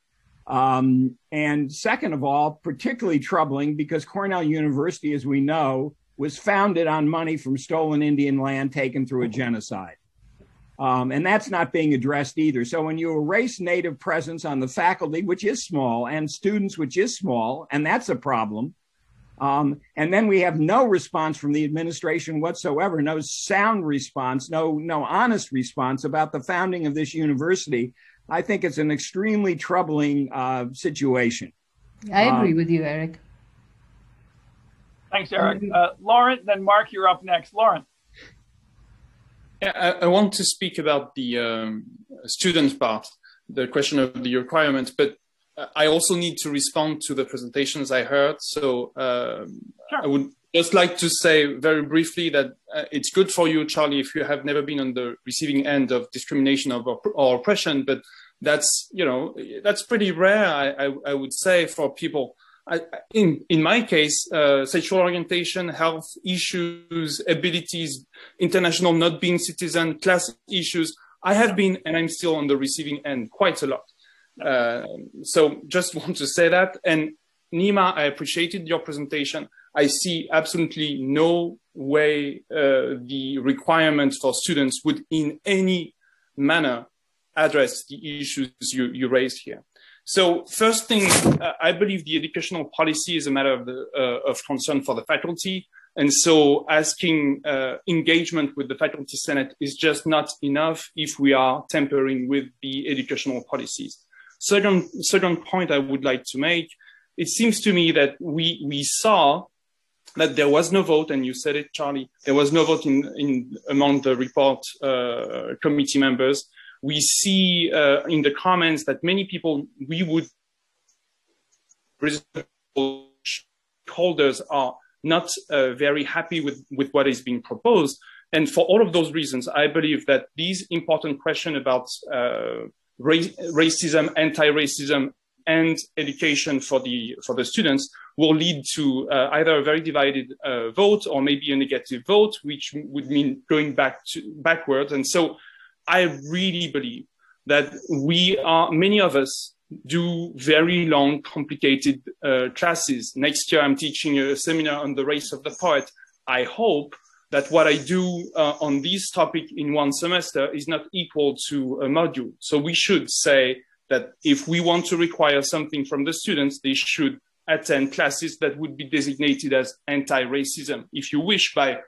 Speaker 7: And second of all, particularly troubling because Cornell University, as we know, was founded on money from stolen Indian land taken through a genocide. And that's not being addressed either. So when you erase Native presence on the faculty, which is small, and students, which is small, and that's a problem, and then we have no response from the administration whatsoever, no sound response, no honest response about the founding of this university, I think it's an extremely troubling situation.
Speaker 2: I agree with you, Eric.
Speaker 1: Thanks, Eric. Lauren, then Mark, you're up next. Lauren.
Speaker 8: Yeah, I want to speak about the student part, the question of the requirements, but I also need to respond to the presentations I heard. So sure. I would just like to say very briefly that it's good for you, Charlie, if you have never been on the receiving end of discrimination or oppression, but that's pretty rare, I would say, for people. In my case, sexual orientation, health issues, abilities, international not being citizen, class issues, I have been, and I'm still on the receiving end quite a lot. So just want to say that. And Nima, I appreciated your presentation. I see absolutely no way the requirements for students would in any manner address the issues you raised here. So first thing, I believe the educational policy is a matter of concern for the faculty. And so asking engagement with the Faculty Senate is just not enough if we are tampering with the educational policies. Second point I would like to make, it seems to me that we saw that there was no vote, and you said it, Charlie, there was no vote among the report committee members. We see in the comments that many people, holders are not very happy with what is being proposed. And for all of those reasons, I believe that these important questions about racism, anti-racism, and education for the students will lead to either a very divided vote or maybe a negative vote, which would mean going backwards. And so I really believe that many of us do very long, complicated classes. Next year, I'm teaching a seminar on the race of the poet. I hope that what I do on this topic in one semester is not equal to a module. So we should say that if we want to require something from the students, they should attend classes that would be designated as anti-racism, if you wish, by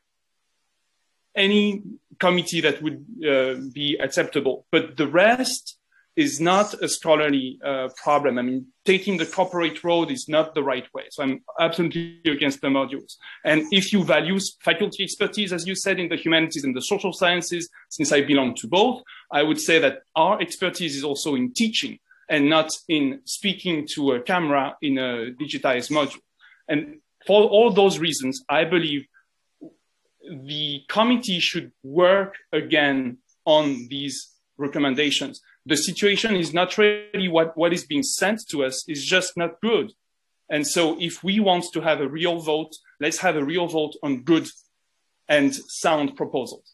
Speaker 8: any committee that would be acceptable. But the rest is not a scholarly problem. I mean, taking the corporate road is not the right way. So I'm absolutely against the modules. And if you value faculty expertise, as you said, in the humanities and the social sciences, since I belong to both, I would say that our expertise is also in teaching and not in speaking to a camera in a digitized module. And for all those reasons, I believe the committee should work again on these recommendations. The situation is not really what is being sent to us is just not good. And so if we want to have a real vote, let's have a real vote on good and sound proposals.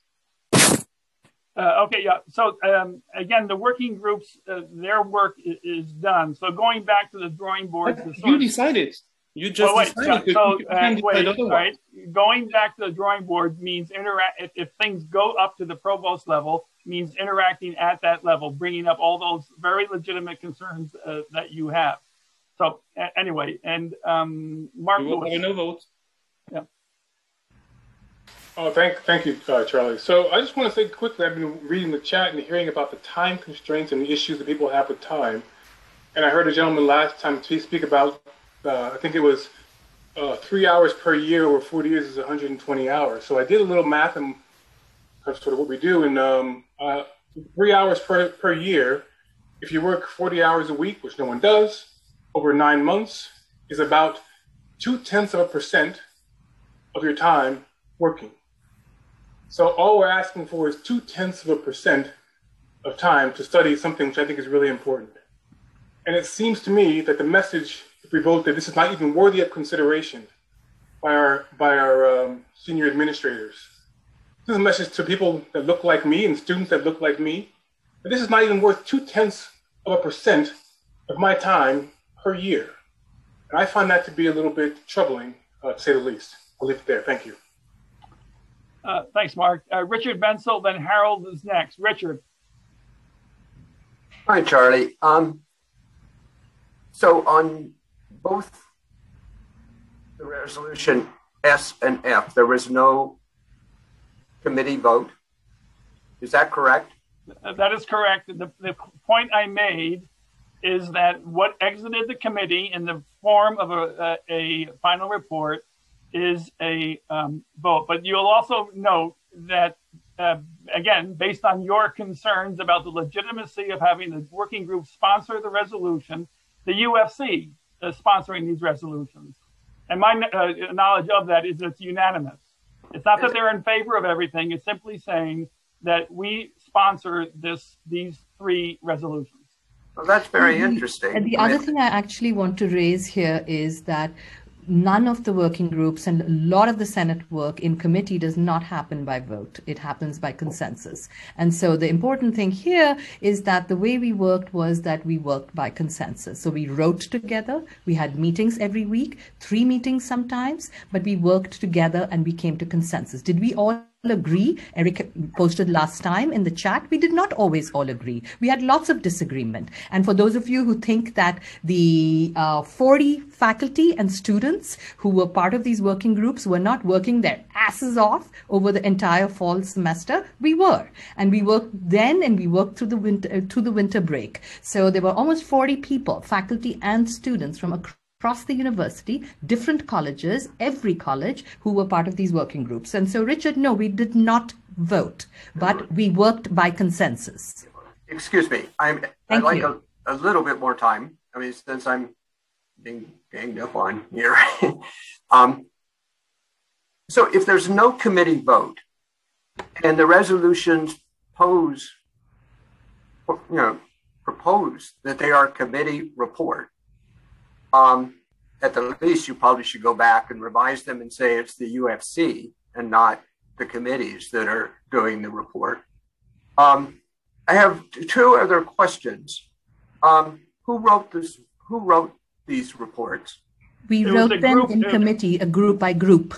Speaker 1: Okay, yeah. So again, the working groups, their work is done. So going back to the drawing board.
Speaker 8: You decided. You just decided.
Speaker 1: Right. Going back to the drawing board means if things go up to the provost level, means interacting at that level, bringing up all those very legitimate concerns that you have. So anyway, and Mark Lewis.
Speaker 8: No vote.
Speaker 1: Yeah.
Speaker 9: Oh, thank you, Charlie. So I just want to say quickly, I've been reading the chat and hearing about the time constraints and the issues that people have with time. And I heard a gentleman last time speak about, I think it was 3 hours per year over 40 years is 120 hours. So I did a little math and that's sort of what we do. And 3 hours per year, if you work 40 hours a week, which no one does, over 9 months is about 0.2% of your time working. So all we're asking for is 0.2% of time to study something which I think is really important. And it seems to me that the message, if we vote that this is not even worthy of consideration by our senior administrators, this is a message to people that look like me and students that look like me, that this is not even worth 0.2% of my time per year. And I find that to be a little bit troubling, to say the least. I'll leave it there. Thank you.
Speaker 1: Thanks, Mark. Richard Bensel, then Harold is next. Richard.
Speaker 5: Hi, Charlie. So on both the resolution S and F, there was no committee vote. Is that correct?
Speaker 1: That is correct. The point I made is that what exited the committee in the form of a final report is a vote. But you'll also note that, again, based on your concerns about the legitimacy of having the working group sponsor the resolution, the UFC is sponsoring these resolutions. And my knowledge of that is it's unanimous. It's not that they're in favor of everything. It's simply saying that we sponsor these three resolutions.
Speaker 5: Well, that's very interesting.
Speaker 2: And the other thing I actually want to raise here is that none of the working groups and a lot of the Senate work in committee does not happen by vote. It happens by consensus. And so the important thing here is that the way we worked was that we worked by consensus. So we wrote together, we had meetings every week, 3 meetings sometimes, but we worked together and we came to consensus. Did we all agree? Eric posted last time in the chat, we did not always all agree. We had lots of disagreement. And for those of you who think that the 40 faculty and students who were part of these working groups were not working their asses off over the entire fall semester, we were. And we worked then and we worked through the winter break. So there were almost 40 people, faculty and students from across the university, different colleges, every college, who were part of these working groups. And so, Richard, no, we did not vote, but we worked by consensus.
Speaker 5: Excuse me, I'd like a little bit more time. I mean, since I'm being ganged up on here. So if there's no committee vote and the resolutions propose that they are a committee report, at the least, you probably should go back and revise them and say it's the UFC and not the committees that are doing the report. I have 2 other questions. Who wrote this? Who wrote these reports?
Speaker 2: We wrote them in committee, group by group.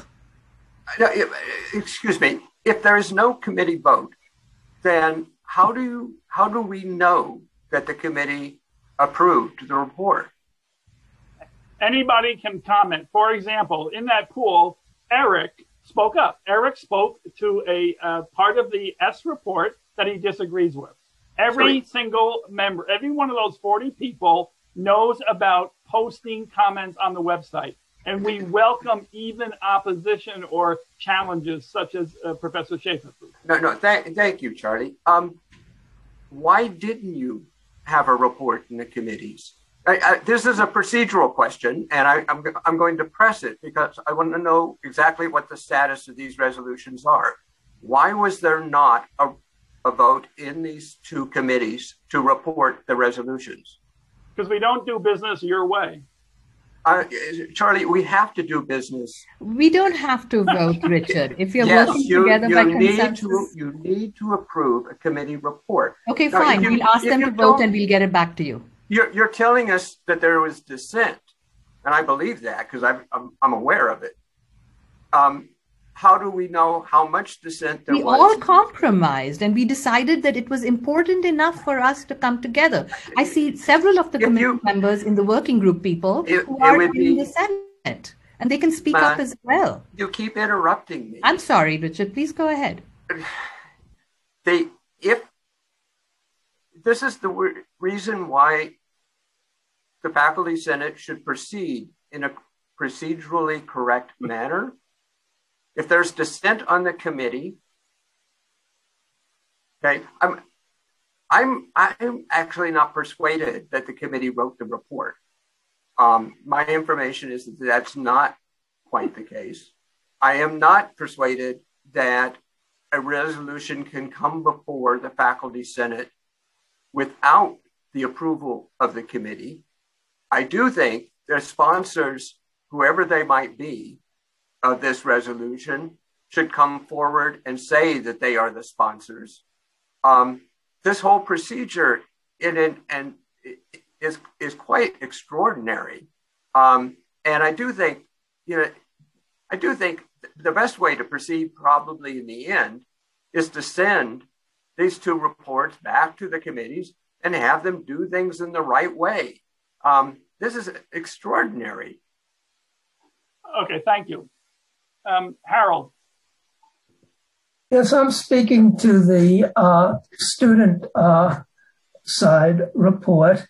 Speaker 5: Excuse me. If there is no committee vote, then how do we know that the committee approved the report?
Speaker 1: Anybody can comment. For example, in that pool, Eric spoke up. Eric spoke to a part of the S report that he disagrees with. Every single member, every one of those 40 people knows about posting comments on the website. And we welcome even opposition or challenges such as Professor Schaefer.
Speaker 5: No, thank you, Charlie. Why didn't you have a report in the committees? This is a procedural question, and I'm going to press it because I want to know exactly what the status of these resolutions are. Why was there not a vote in these 2 committees to report the resolutions?
Speaker 1: Because we don't do business your way.
Speaker 5: Charlie, we have to do business.
Speaker 2: We don't have to vote, Richard. If you're working together by consensus.
Speaker 5: You need to approve a committee report.
Speaker 2: Okay, now, fine. We'll ask them to vote and we'll get it back to you.
Speaker 5: You're telling us that there was dissent, and I believe that because I'm aware of it. How do we know how much dissent there was?
Speaker 2: We all compromised, and we decided that it was important enough for us to come together. I see several of the committee members in the working group people who are in the Senate, and they can speak up as well.
Speaker 5: You keep interrupting me.
Speaker 2: I'm sorry, Richard. Please go ahead.
Speaker 5: If this is the reason why the Faculty Senate should proceed in a procedurally correct manner. If there's dissent on the committee, okay, I'm actually not persuaded that the committee wrote the report. My information is that that's not quite the case. I am not persuaded that a resolution can come before the Faculty Senate without the approval of the committee. I do think the sponsors, whoever they might be, of this resolution should come forward and say that they are the sponsors. This whole procedure is quite extraordinary, and I do think the best way to proceed, probably in the end, is to send these two reports back to the committees and have them do things in the right way. This is extraordinary.
Speaker 1: Okay, thank you. Harold.
Speaker 10: Yes, I'm speaking to the student side report.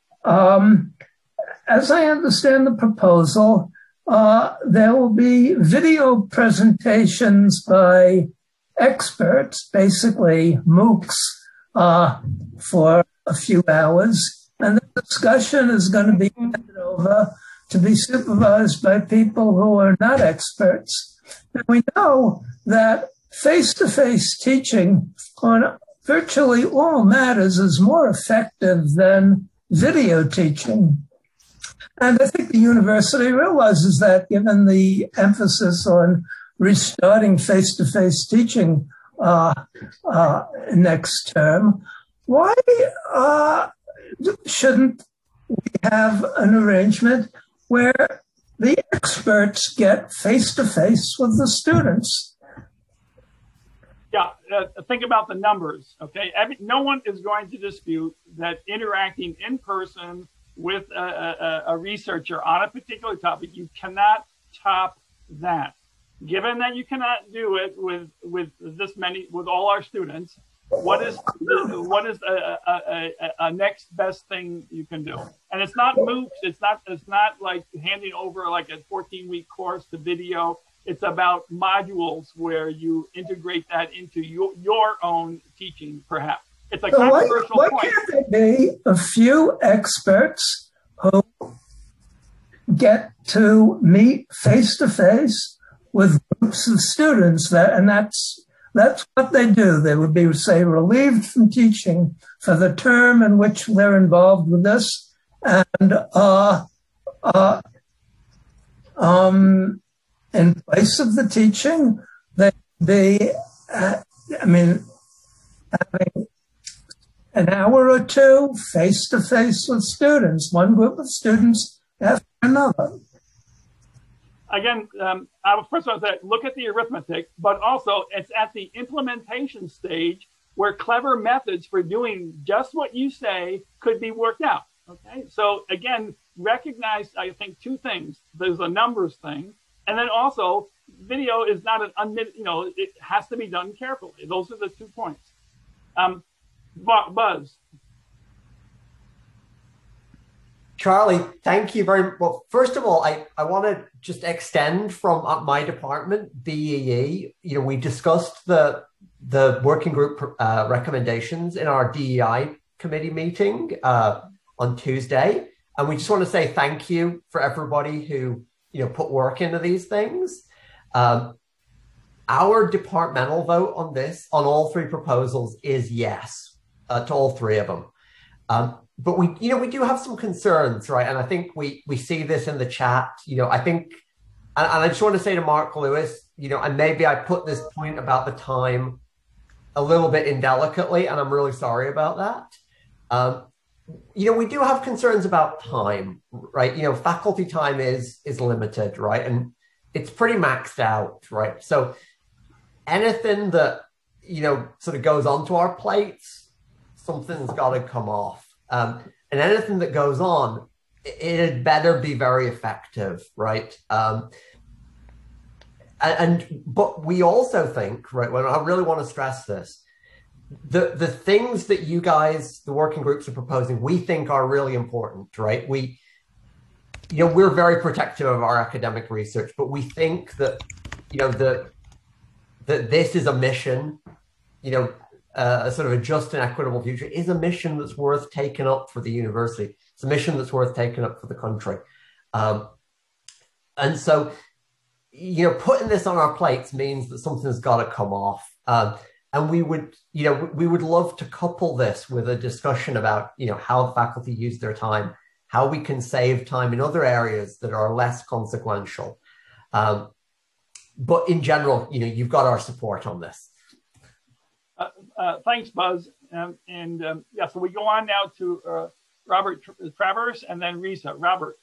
Speaker 10: As I understand the proposal, there will be video presentations by experts, basically MOOCs, for a few hours. And the discussion is going to be handed over to be supervised by people who are not experts. And we know that face-to-face teaching on virtually all matters is more effective than video teaching. And I think the university realizes that, given the emphasis on restarting face-to-face teaching next term. Why shouldn't we have an arrangement where the experts get face-to-face with the students?
Speaker 1: Yeah, think about the numbers, okay? No one is going to dispute that interacting in person with a researcher on a particular topic, you cannot top that. Given that you cannot do it with this many, with all our students, what is a next best thing you can do? And it's not MOOCs. It's not like handing over like a 14-week course to video. It's about modules where you integrate that into your own teaching, perhaps. It's a controversial point.
Speaker 10: Why can't there be a few experts who get to meet face-to-face with groups of students, that's what they do. They would be, say, relieved from teaching for the term in which they're involved with this, and in place of the teaching, they having an hour or two face-to-face with students, one group of students after another.
Speaker 1: Again, first of all, look at the arithmetic, but also it's at the implementation stage where clever methods for doing just what you say could be worked out. Okay, so again, recognize, I think, two things. There's a numbers thing, and then also video is not it has to be done carefully. Those are the 2 points. Buzz.
Speaker 11: Charlie, thank you very much. Well, first of all, I want to just extend from my department, BEE. We discussed the working group recommendations in our DEI committee meeting on Tuesday. And we just want to say thank you for everybody who, put work into these things. Our departmental vote on this, on all 3 proposals, is yes to all 3 of them. But we do have some concerns, right? And I think we see this in the chat. I think, and I just want to say to Mark Lewis, and maybe I put this point about the time a little bit indelicately, and I'm really sorry about that. We do have concerns about time, right? Faculty time is limited, right? And it's pretty maxed out, right? So anything that, sort of goes onto our plates, something's got to come off. And anything that goes on, it had better be very effective, right? But we also think, right, when I really want to stress this, the things that you guys, the working groups are proposing, we think are really important, right? We're very protective of our academic research, but we think that, that this is a mission, a sort of a just and equitable future is a mission that's worth taking up for the university. It's a mission that's worth taking up for the country. And so, putting this on our plates means that something's got to come off. And we would love to couple this with a discussion about, how faculty use their time, how we can save time in other areas that are less consequential. But in general, you've got our support on this.
Speaker 1: Thanks, Buzz. So we go on now to Robert Travers and then Risa. Robert.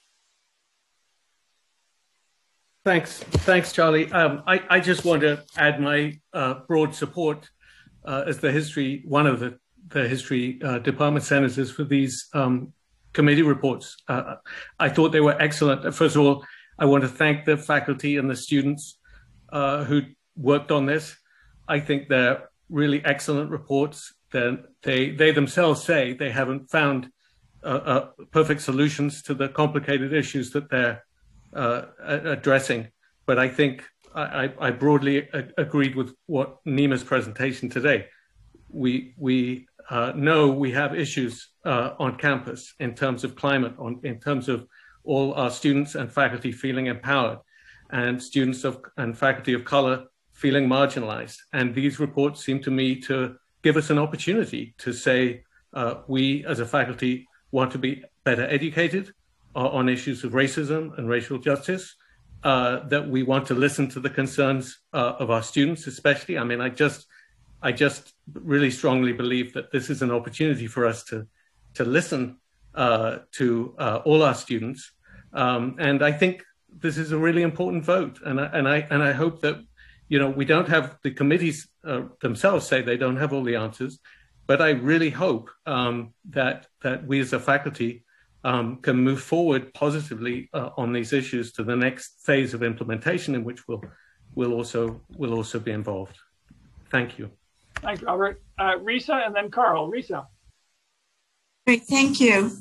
Speaker 12: Thanks, Charlie. I just want to add my broad support as one of the history department senators for these committee reports. I thought they were excellent. First of all, I want to thank the faculty and the students who worked on this. I think they're really excellent reports. They themselves say they haven't found perfect solutions to the complicated issues that they're addressing. But I think I broadly agreed with what Nima's presentation today. We know we have issues on campus in terms of climate, in terms of all our students and faculty feeling empowered, and students and faculty of color feeling marginalized. And these reports seem to me to give us an opportunity to say we as a faculty want to be better educated on issues of racism and racial justice, that we want to listen to the concerns of our students, especially. I mean, I just really strongly believe that this is an opportunity for us to listen to all our students. And I think this is a really important vote. And I hope that, we don't have the committees themselves say they don't have all the answers, but I really hope that we as a faculty can move forward positively on these issues to the next phase of implementation, in which we'll also be involved. Thank you.
Speaker 1: Thanks, Robert. Risa and then Carl. Risa.
Speaker 13: Great, thank you.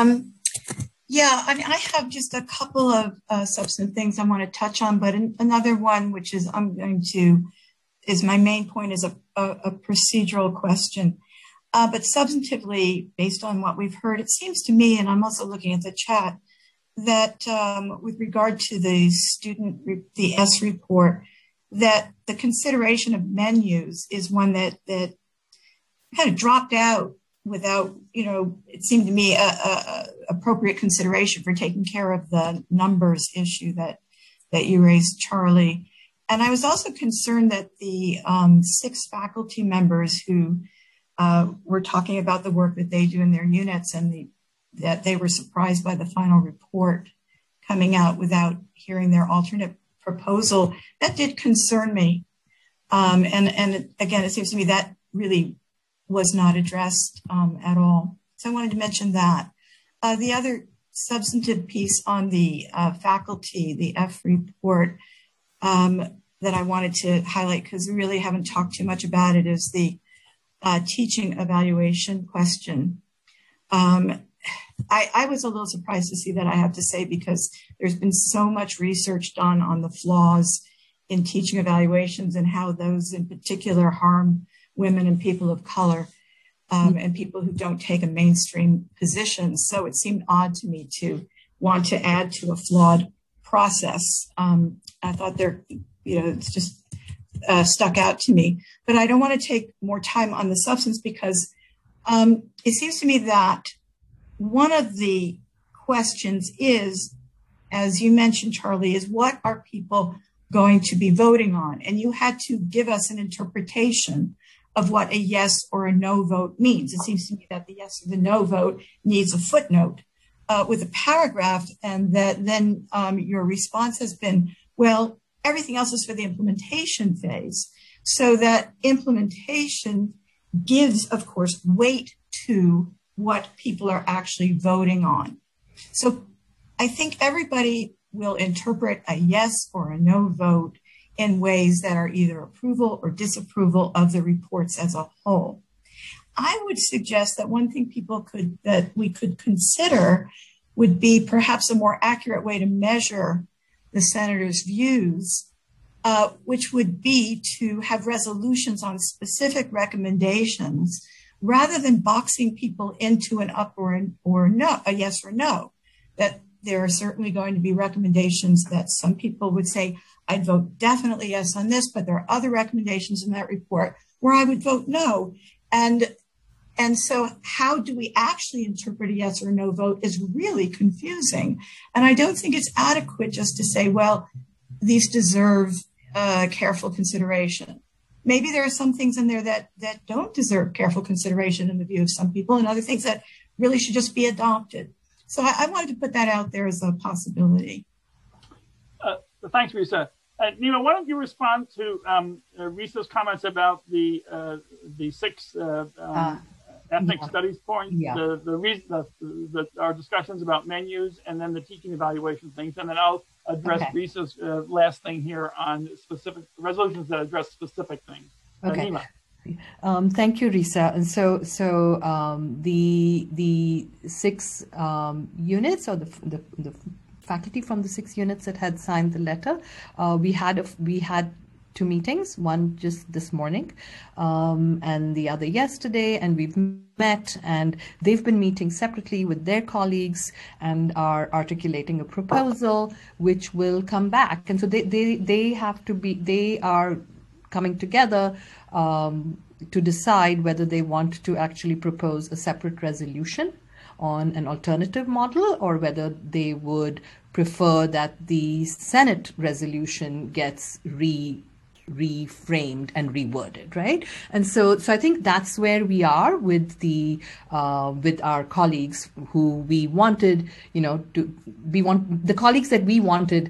Speaker 13: I have just a couple of substantive things I want to touch on, but another one, which is my main point, is a procedural question. But substantively, based on what we've heard, it seems to me, and I'm also looking at the chat, that with regard to the S report, that the consideration of menus is one that kind of dropped out without, it seemed to me a appropriate consideration for taking care of the numbers issue that you raised, Charlie. And I was also concerned that the 6 faculty members who were talking about the work that they do in their units and that they were surprised by the final report coming out without hearing their alternate proposal, that did concern me. And again, it seems to me that really was not addressed at all. So I wanted to mention that. The other substantive piece on the faculty, the F report, that I wanted to highlight, because we really haven't talked too much about it, is the teaching evaluation question. I was a little surprised to see that, I have to say, because there's been so much research done on the flaws in teaching evaluations and how those in particular harm women and people of color, and people who don't take a mainstream position. So it seemed odd to me to want to add to a flawed process. I thought it's just stuck out to me. But I don't want to take more time on the substance, because it seems to me that one of the questions is, as you mentioned, Charlie, is what are people going to be voting on? And you had to give us an interpretation of what a yes or a no vote means. It seems to me that the yes or the no vote needs a footnote with a paragraph, and that then your response has been, well, everything else is for the implementation phase. So that implementation gives, of course, weight to what people are actually voting on. So I think everybody will interpret a yes or a no vote in ways that are either approval or disapproval of the reports as a whole. I would suggest that one thing that we could consider would be perhaps a more accurate way to measure the senator's views, which would be to have resolutions on specific recommendations rather than boxing people into an up or no, a yes or no. That there are certainly going to be recommendations that some people would say, I'd vote definitely yes on this, but there are other recommendations in that report where I would vote no. And so how do we actually interpret a yes or no vote is really confusing. And I don't think it's adequate just to say, well, these deserve careful consideration. Maybe there are some things in there that don't deserve careful consideration in the view of some people, and other things that really should just be adopted. So I wanted to put that out there as a possibility.
Speaker 1: Thanks, Risa. Nima, why don't you respond to Risa's comments about the 6 ethnic studies points, our discussions about menus, and then the teaching evaluation things, and then I'll address Risa's last thing here on specific resolutions that address specific things.
Speaker 2: Okay.
Speaker 1: Nima.
Speaker 2: Thank you, Risa. And so the 6 units, or the faculty from the 6 units that had signed the letter, we had 2 meetings, one just this morning, and the other yesterday, and we've met, and they've been meeting separately with their colleagues and are articulating a proposal which will come back. And so they are coming together to decide whether they want to actually propose a separate resolution on an alternative model, or whether they would prefer that the Senate resolution gets reframed and reworded, right? And so I think that's where we are with with our colleagues who we wanted, the colleagues that we wanted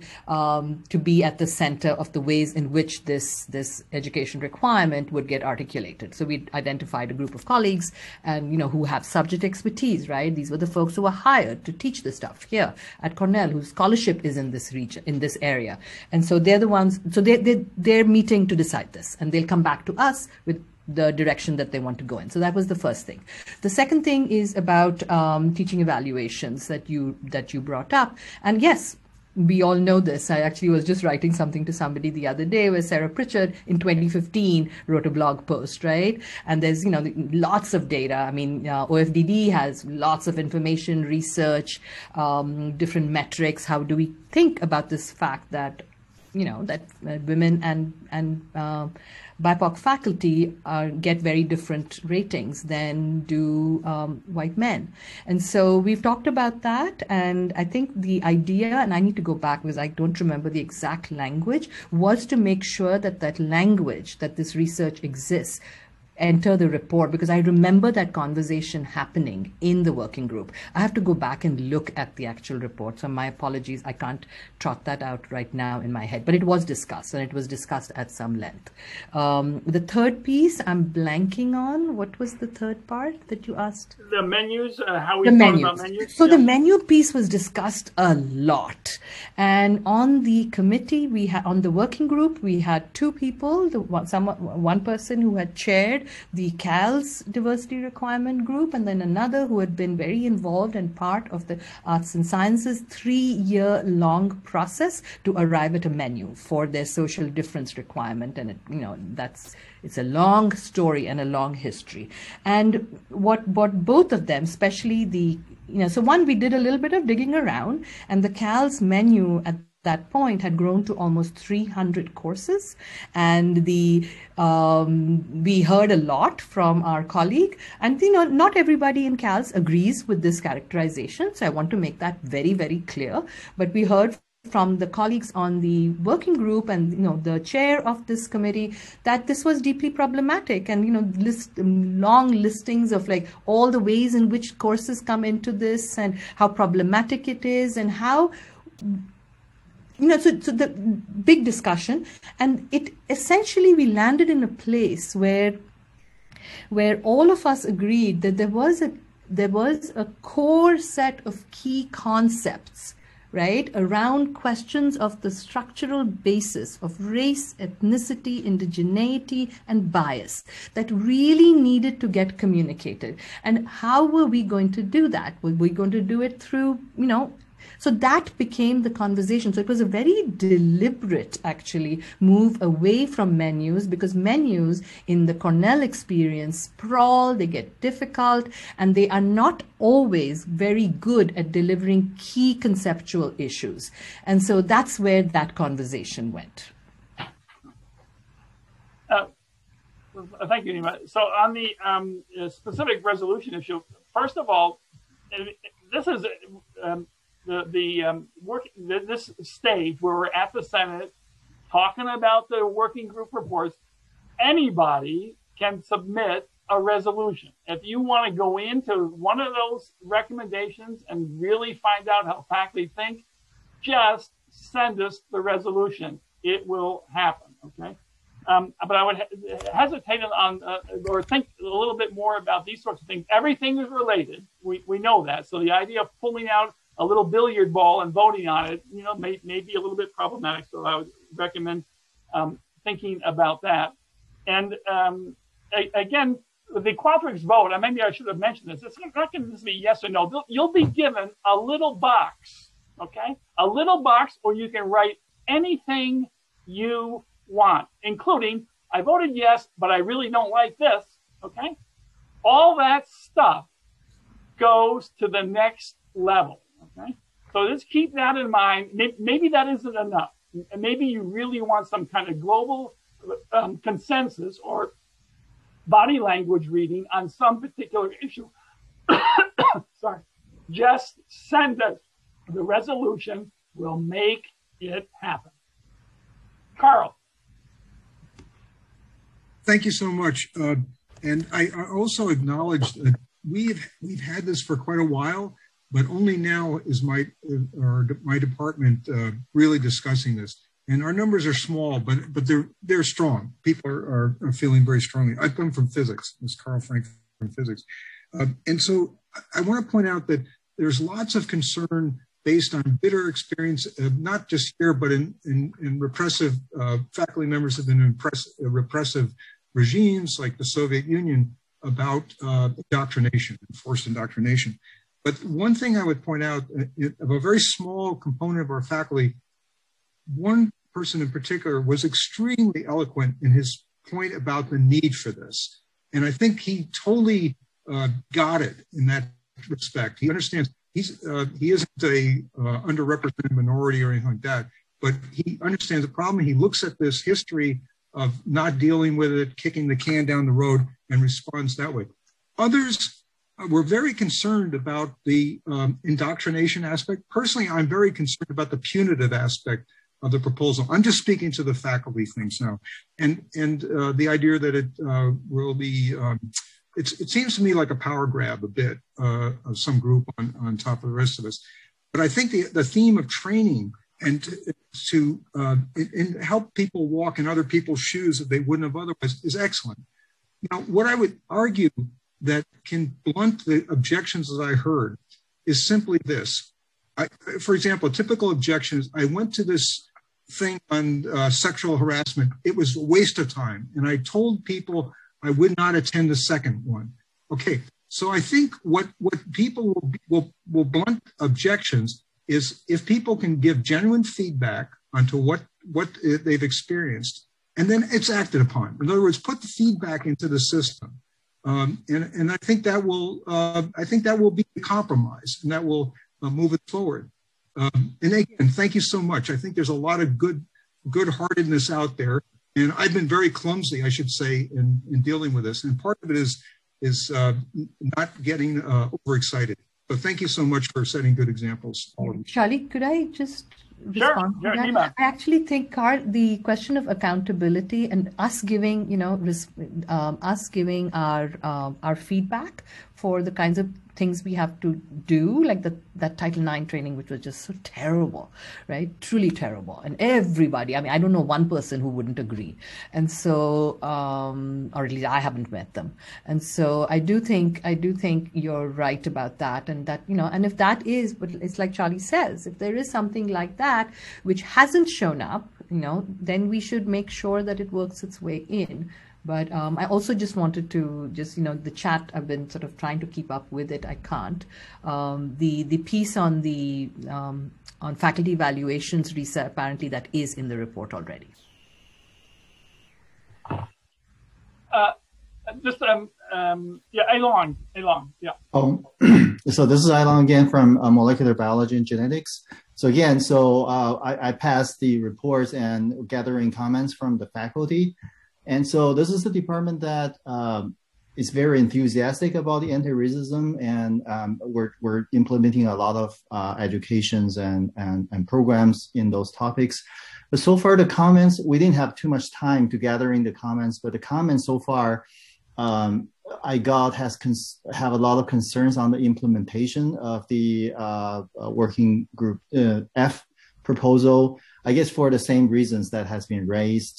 Speaker 2: to be at the center of the ways in which this education requirement would get articulated. So we identified a group of colleagues, and who have subject expertise, right? These were the folks who were hired to teach this stuff here at Cornell, whose scholarship is in this region, in this area, and so they're the ones. So they're meeting to decide this, and they'll come back to us with the direction that they want to go in. So that was the first thing. The second thing is about teaching evaluations that you brought up. And yes, we all know this. I actually was just writing something to somebody the other day where Sarah Pritchard in 2015 wrote a blog post, right? And there's, lots of data. I mean, OFDD has lots of information, research, different metrics. How do we think about this fact that that women and BIPOC faculty get very different ratings than do white men. And so we've talked about that. And I think the idea, and I need to go back because I don't remember the exact language, was to make sure that that language, that this research exists, enter the report, because I remember that conversation happening in the working group. I have to go back and look at the actual report. So my apologies, I can't trot that out right now in my head, but it was discussed, and it was discussed at some length. The third piece, I'm blanking on. What was the third part that you asked?
Speaker 1: The menus, how we thought about menus.
Speaker 2: So the menu piece was discussed a lot. And on the committee, on the working group, we had 2 people, one person who had chaired the CAL's diversity requirement group, and then another who had been very involved and part of the arts and sciences 3-year-long process to arrive at a menu for their social difference requirement. And it's a long story and a long history. And what both of them, especially so one, we did a little bit of digging around, and the CAL's menu at that point had grown to almost 300 courses, and we heard a lot from our colleague, and not everybody in CALS agrees with this characterization, so I want to make that very, very clear. But we heard from the colleagues on the working group and the chair of this committee that this was deeply problematic, and long listings of all the ways in which courses come into this and how problematic it is, and how so the big discussion, and it essentially we landed in a place where all of us agreed that there was a core set of key concepts, right, around questions of the structural basis of race, ethnicity, indigeneity, and bias that really needed to get communicated. And how were we going to do that? Were we going to do it through, So that became the conversation. So it was a very deliberate, actually, move away from menus, because menus in the Cornell experience sprawl, they get difficult, and they are not always very good at delivering key conceptual issues. And so that's where that conversation went.
Speaker 1: Thank you, Nima. So on the specific resolution issue, first of all, this is this stage where we're at the Senate talking about the working group reports. Anybody can submit a resolution. If you want to go into one of those recommendations and really find out how faculty think, just send us the resolution. It will happen, okay? But I would hesitate on or think a little bit more about these sorts of things. Everything is related. We know that. So the idea of pulling out a little billiard ball and voting on it, may be a little bit problematic. So I would recommend thinking about that. And again, the Qualtrics vote, and maybe I should have mentioned this, it's not going to be yes or no. You'll be given a little box, okay? A little box where you can write anything you want, including, I voted yes, but I really don't like this, okay? All that stuff goes to the next level, okay? So just keep that in mind. Maybe that isn't enough. Maybe you really want some kind of global consensus or body language reading on some particular issue. Sorry. Just send us the resolution. We'll make it happen. Carl.
Speaker 14: Thank you so much. And I also acknowledge that we've had this for quite a while, but only now is my department really discussing this. And our numbers are small, but they're strong. People are feeling very strongly. I come from physics. It's Carl Frank from physics. And so I want to point out that there's lots of concern based on bitter experience, not just here, but in repressive, faculty members have been in repressive regimes like the Soviet Union about indoctrination, forced indoctrination. But one thing I would point out, of a very small component of our faculty, one person in particular was extremely eloquent in his point about the need for this. And I think he totally got it in that respect. He understands he isn't a underrepresented minority or anything like that, but he understands the problem. He looks at this history of not dealing with it, kicking the can down the road, and responds that way. Others were very concerned about the indoctrination aspect. Personally, I'm very concerned about the punitive aspect of the proposal. I'm just speaking to the faculty things now, and the idea that it will be. It seems to me like a power grab a bit of some group on top of the rest of us. But I think the theme of training and to help people walk in other people's shoes that they wouldn't have otherwise is excellent. Now, what I would argue that can blunt the objections that I heard is simply this. For example, a typical objection is, I went to this thing on sexual harassment. It was a waste of time. And I told people I would not attend the second one. Okay, so I think what people will blunt objections is if people can give genuine feedback onto what they've experienced, and then it's acted upon. In other words, put the feedback into the system, and I think that will be a compromise, and that will move it forward. And again, thank you so much. I think there's a lot of good-heartedness out there. And I've been very clumsy, I should say, in dealing with this. And part of it is not getting overexcited. So thank you so much for setting good examples.
Speaker 2: Charlie, could I just respond to that? Nima. I actually think, Carl, the question of accountability and us giving, us giving our feedback for the kinds of things we have to do, like that Title IX training, which was just so terrible, right? Truly terrible. And everybody, I don't know one person who wouldn't agree. And so, or at least I haven't met them. And so I do think you're right about that. And that, and if that is, but it's like Charlie says, if there is something like that, which hasn't shown up, then we should make sure that it works its way in. But I also just wanted to the chat, I've been sort of trying to keep up with it. I can't. The piece on the on faculty evaluations research, apparently that is in the report already.
Speaker 1: Ailong, yeah.
Speaker 4: So this is Ailong again from Molecular Biology and Genetics. So again, I passed the reports and gathering comments from the faculty. And so this is the department that is very enthusiastic about the anti-racism, and we're implementing a lot of educations and programs in those topics. But so far, the comments, we didn't have too much time to gathering the comments, but the comments so far I got have a lot of concerns on the implementation of the working group F proposal, I guess for the same reasons that has been raised.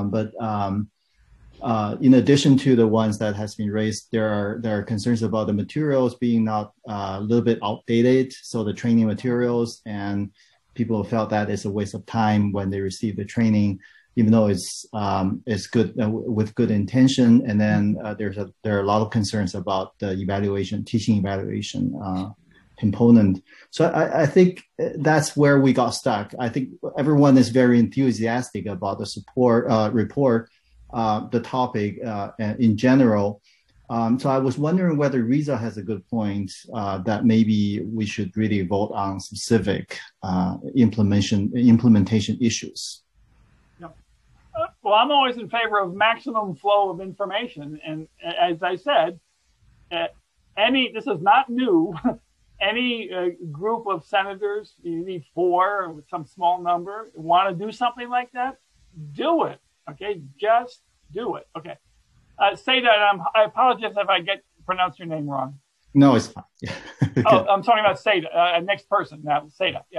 Speaker 4: In addition to the ones that has been raised, there are concerns about the materials being not a little bit outdated. So the training materials, and people felt that it's a waste of time when they receive the training, even though it's good with good intention. And then there are a lot of concerns about the teaching evaluation component. So I think that's where we got stuck. I think everyone is very enthusiastic about the report, the topic in general. So I was wondering whether Riza has a good point that maybe we should really vote on specific implementation issues.
Speaker 1: Well, I'm always in favor of maximum flow of information. And as I said, this is not new. Any group of senators, you need 4 or some small number, want to do something like that, do it. Okay, just do it. Okay. Say that. I apologize if I pronounce your name wrong.
Speaker 4: No, it's fine.
Speaker 1: Oh, I'm talking about Seda. Next person now, Seda. Yeah.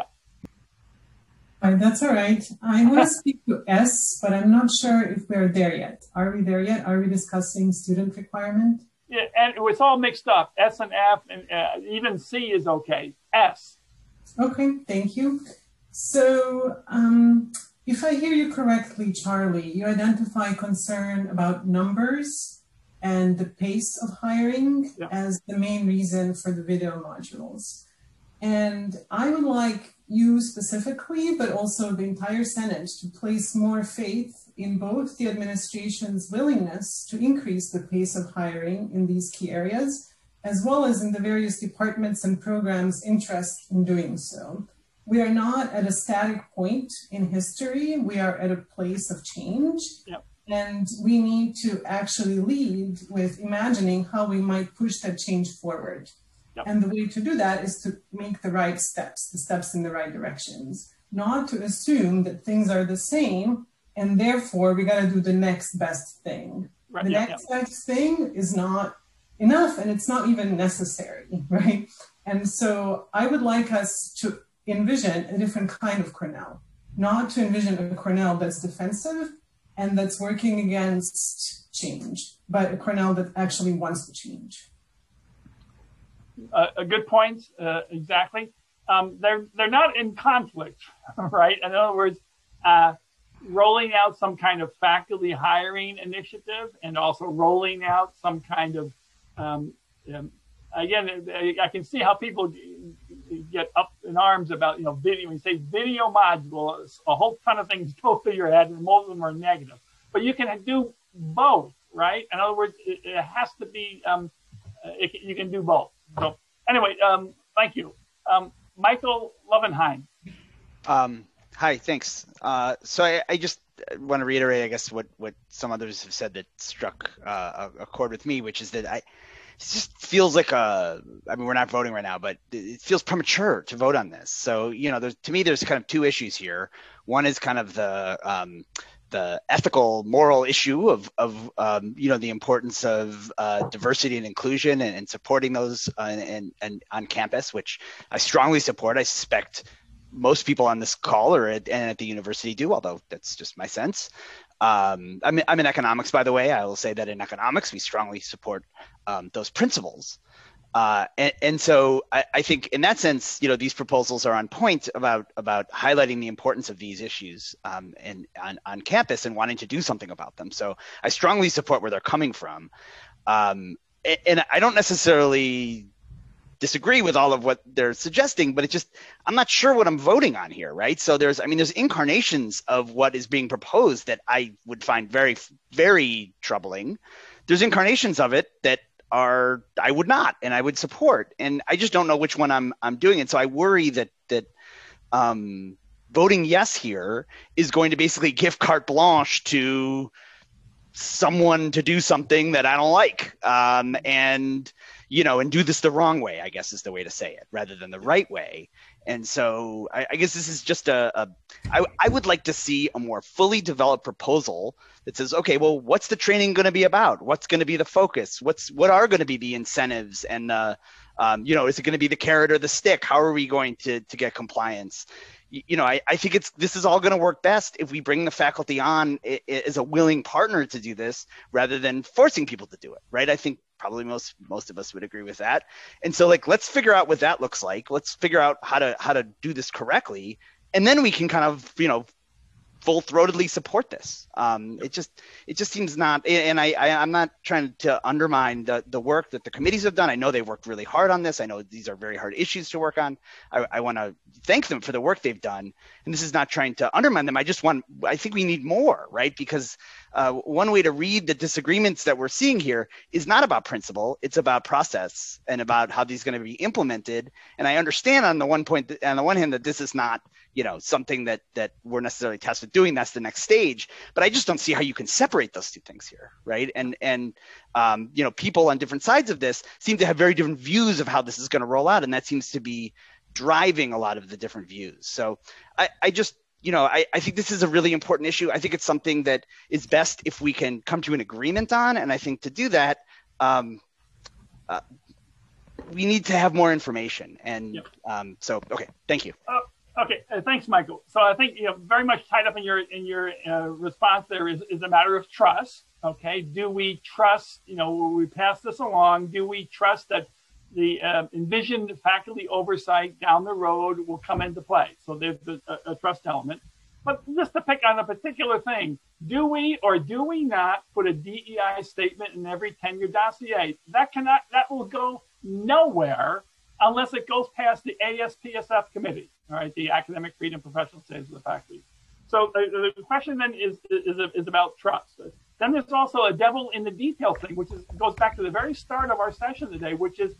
Speaker 15: That's all right. I want to speak to S, but I'm not sure if we're there yet. Are we there yet? Are we discussing student requirement?
Speaker 1: Yeah, and it's all mixed up. S and F, and even C is okay. S.
Speaker 15: Okay, thank you. So, if I hear you correctly, Charlie, you identify concern about numbers and the pace of hiring as the main reason for the video modules. And I would like you specifically, but also the entire Senate, to place more faith in both the administration's willingness to increase the pace of hiring in these key areas, as well as in the various departments and programs' interest in doing so. We are not at a static point in history. We are at a place of change.
Speaker 1: Yep.
Speaker 15: And we need to actually lead with imagining how we might push that change forward.
Speaker 1: Yep.
Speaker 15: And the way to do that is to make the right steps, the steps in the right directions, not to assume that things are the same and therefore we got to do the next best thing.
Speaker 1: Right.
Speaker 15: The next best thing is not enough, and it's not even necessary, right? And so I would like us to envision a different kind of Cornell, not to envision a Cornell that's defensive and that's working against change, but a Cornell that actually wants to change.
Speaker 1: A good point, exactly. They're not in conflict, right? In other words, rolling out some kind of faculty hiring initiative and also rolling out some kind of, again, I can see how people get up in arms about, video. When you say video module, a whole ton of things go through your head, and most of them are negative. But you can do both, right? In other words, it has to be, you can do both. So anyway, thank you. Michael Lovenheim.
Speaker 16: Hi, thanks. So I just want to reiterate, I guess, what some others have said that struck a chord with me, which is that it just feels like we're not voting right now, but it feels premature to vote on this. So, to me, there's kind of 2 issues here. One is kind of the ethical, moral issue of the importance of diversity and inclusion and supporting those and on campus, which I strongly support. I suspect most people on this call or at the university do, although that's just my sense. I'm in economics, by the way. I will say that in economics, we strongly support those principles. And so I think in that sense, you know, these proposals are on point about highlighting the importance of these issues and on campus and wanting to do something about them. So I strongly support where they're coming from. And I don't necessarily disagree with all of what they're suggesting, but I'm not sure what I'm voting on here, right? So there's incarnations of what is being proposed that I would find very, very troubling. There's incarnations of it that I would not, and I would support, and I just don't know which one I'm doing. And so I worry that voting yes here is going to basically give carte blanche to someone to do something that I don't like, and do this the wrong way, I guess is the way to say it, rather than the right way. And so I guess this is just I would like to see a more fully developed proposal that says, okay, well, what's the training going to be about? What's going to be the focus? What are going to be the incentives? And, is it going to be the carrot or the stick? How are we going to get compliance? I think this is all going to work best if we bring the faculty on as a willing partner to do this rather than forcing people to do it, right? I think probably most of us would agree with that. And so let's figure out what that looks like. Let's figure out how to do this correctly. And then we can kind of, full-throatedly support this. It just seems not, and I'm not trying to undermine the work that the committees have done. I know they've worked really hard on this. I know these are very hard issues to work on. I want to thank them for the work they've done. And this is not trying to undermine them. I think we need more, right? Because one way to read the disagreements that we're seeing here is not about principle. It's about process and about how these are going to be implemented. And I understand on the one hand that this is not, something that we're necessarily tasked with doing. That's the next stage. But I just don't see how you can separate those two things here, right? And people on different sides of this seem to have very different views of how this is going to roll out, and that seems to be driving a lot of the different views. So I think this is a really important issue. I think it's something that is best if we can come to an agreement on, and I think to do that, we need to have more information. And okay, thank you.
Speaker 1: Okay, thanks, Michael. So I think very much tied up in your response there is a matter of trust. Okay, do we trust? Will we pass this along? Do we trust that the envisioned faculty oversight down the road will come into play? So there's a trust element. But just to pick on a particular thing, do we or do we not put a DEI statement in every tenure dossier? That will go nowhere unless it goes past the ASPSF committee, all right, the Academic Freedom Professional Status of the Faculty. So the question then is about trust. Then there's also a devil in the detail thing, which goes back to the very start of our session today, which is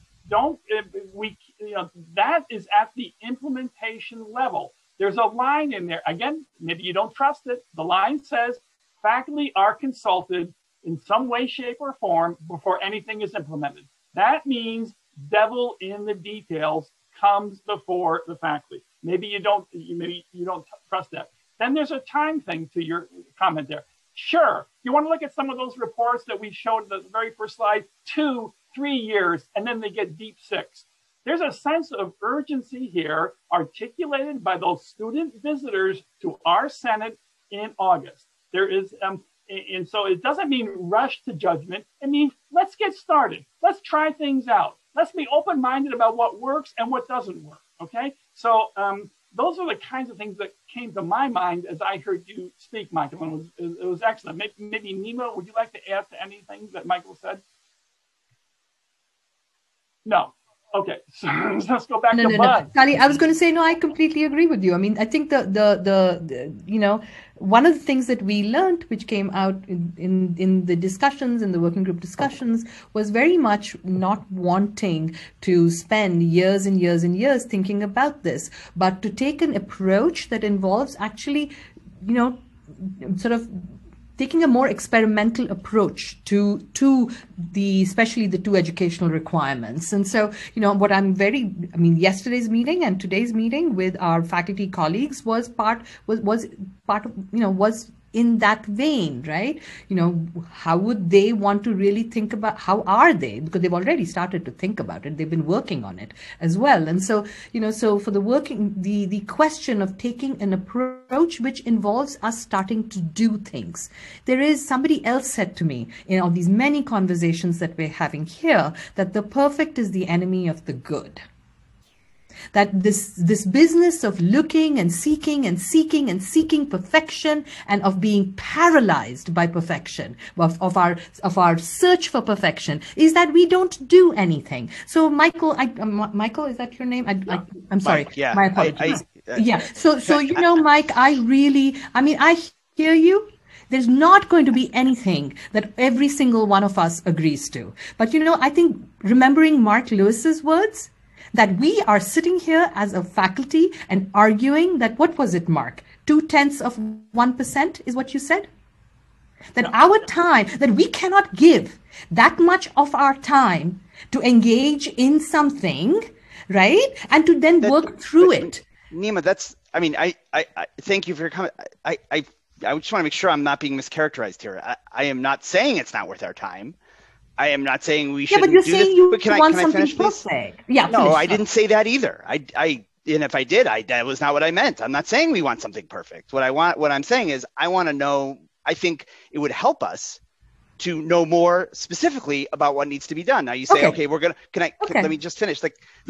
Speaker 1: that is at the implementation level. There's a line in there. Again, maybe you don't trust it. The line says faculty are consulted in some way, shape, or form before anything is implemented. That means devil in the details comes before the faculty. Maybe you don't trust that. Then there's a time thing to your comment there. Sure, you want to look at some of those reports that we showed in the very first slide, 2-3 years, and then they get deep 6. There's a sense of urgency here articulated by those student visitors to our Senate in August. There is, and so it doesn't mean rush to judgment. It means let's get started. Let's try things out. Let's be open-minded about what works and what doesn't work, okay? So those are the kinds of things that came to my mind as I heard you speak, Michael, and it was excellent. Maybe Nima, would you like to add to anything that Michael said? No. Okay, so let's go back to Bud.
Speaker 2: No. Sally, I was going to say, no, I completely agree with you. I mean, I think the one of the things that we learned, which came out in the discussions, in the working group discussions, was very much not wanting to spend years and years and years thinking about this, but to take an approach that involves actually, sort of taking a more experimental approach to especially the 2 educational requirements. And so, what yesterday's meeting and today's meeting with our faculty colleagues was in that vein, right? How would they want to really think about, how are they? Because they've already started to think about it. They've been working on it as well. And so, so for the question of taking an approach which involves us starting to do things. Somebody else said to me in these many conversations that we're having here, that the perfect is the enemy of the good. That this business of looking and seeking and seeking and seeking perfection, and of being paralyzed by perfection, of our search for perfection, is that we don't do anything. So Michael, Michael, is that your name? I'm sorry.
Speaker 16: Mike, yeah.
Speaker 2: My apologies. So Mike, I hear you. There's not going to be anything that every single one of us agrees to. But I think remembering Mark Lewis's words, that we are sitting here as a faculty and arguing that, what was it, Mark? 0.2% is what you said? That our time, that we cannot give that much of our time to engage in something, right? And to then work through it.
Speaker 16: Nima, I thank you for your comment. I just want to make sure I'm not being mischaracterized here. I am not saying it's not worth our time. I am not saying we shouldn't do this. Yeah, but you're saying you want something perfect. Yeah, no, I didn't say that either. And if I did, that was not what I meant. I'm not saying we want something perfect. What I'm saying is I want to know, I think it would help us to know more specifically about what needs to be done. Now you say, okay, let me just finish.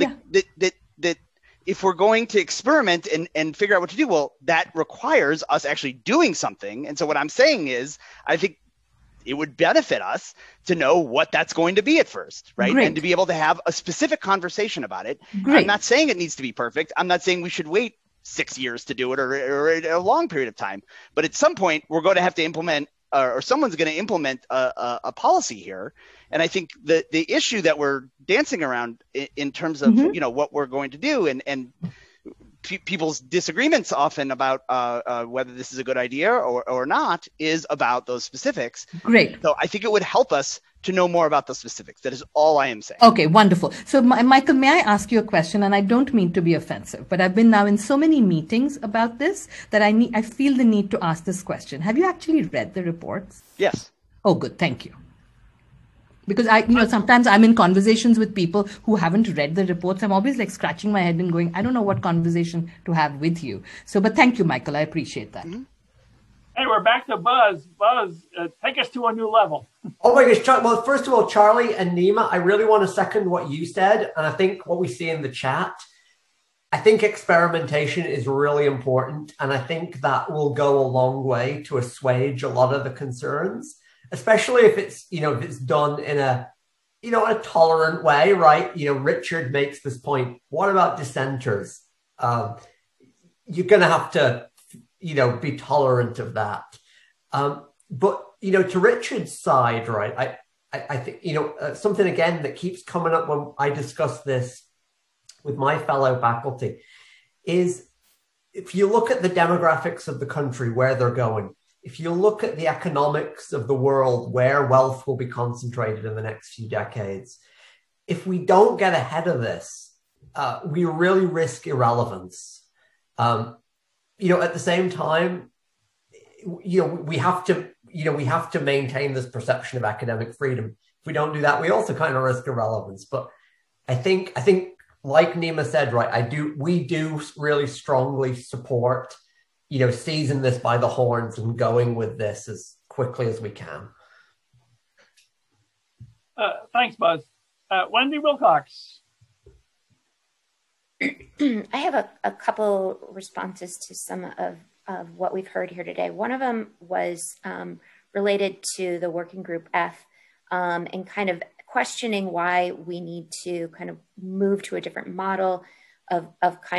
Speaker 16: That if we're going to experiment and figure out what to do, well, that requires us actually doing something. And so what I'm saying is, I think it would benefit us to know what that's going to be at first, right? Great. And to be able to have a specific conversation about it. Great. I'm not saying it needs to be perfect. I'm not saying we should wait 6 years to do it or a long period of time. But at some point, we're going to have to implement, or someone's going to implement a policy here. And I think the issue that we're dancing around in terms of what we're going to do and people's disagreements often about whether this is a good idea or not is about those specifics.
Speaker 2: Great.
Speaker 16: So I think it would help us to know more about the specifics. That is all I am saying.
Speaker 2: Okay, wonderful. So Michael, may I ask you a question? And I don't mean to be offensive, but I've been now in so many meetings about this that I feel the need to ask this question. Have you actually read the reports?
Speaker 16: Yes.
Speaker 2: Oh, good. Thank you. Because sometimes I'm in conversations with people who haven't read the reports. I'm always like scratching my head and going, I don't know what conversation to have with you. But thank you, Michael. I appreciate that.
Speaker 1: Mm-hmm. Hey, we're back to Buzz. Buzz, take us to a new level.
Speaker 11: Oh my gosh. Well, first of all, Charlie and Nima, I really want to second what you said. And I think what we see in the chat, I think experimentation is really important. And I think that will go a long way to assuage a lot of the concerns. Especially if it's, if it's done in a tolerant way, right? Richard makes this point. What about dissenters? You're going to have to, be tolerant of that. But, to Richard's side, right? I think, something again that keeps coming up when I discuss this with my fellow faculty is if you look at the demographics of the country, where they're going, if you look at the economics of the world, where wealth will be concentrated in the next few decades, if we don't get ahead of this, we really risk irrelevance. At the same time, we have to maintain this perception of academic freedom. If we don't do that, we also kind of risk irrelevance. But I think, like Nima said, right, we do really strongly support seizing this by the horns and going with this as quickly as we can.
Speaker 1: Thanks, Buzz. Wendy Wilcox.
Speaker 17: I have a couple responses to some of what we've heard here today. One of them was related to the working group F and kind of questioning why we need to kind of move to a different model of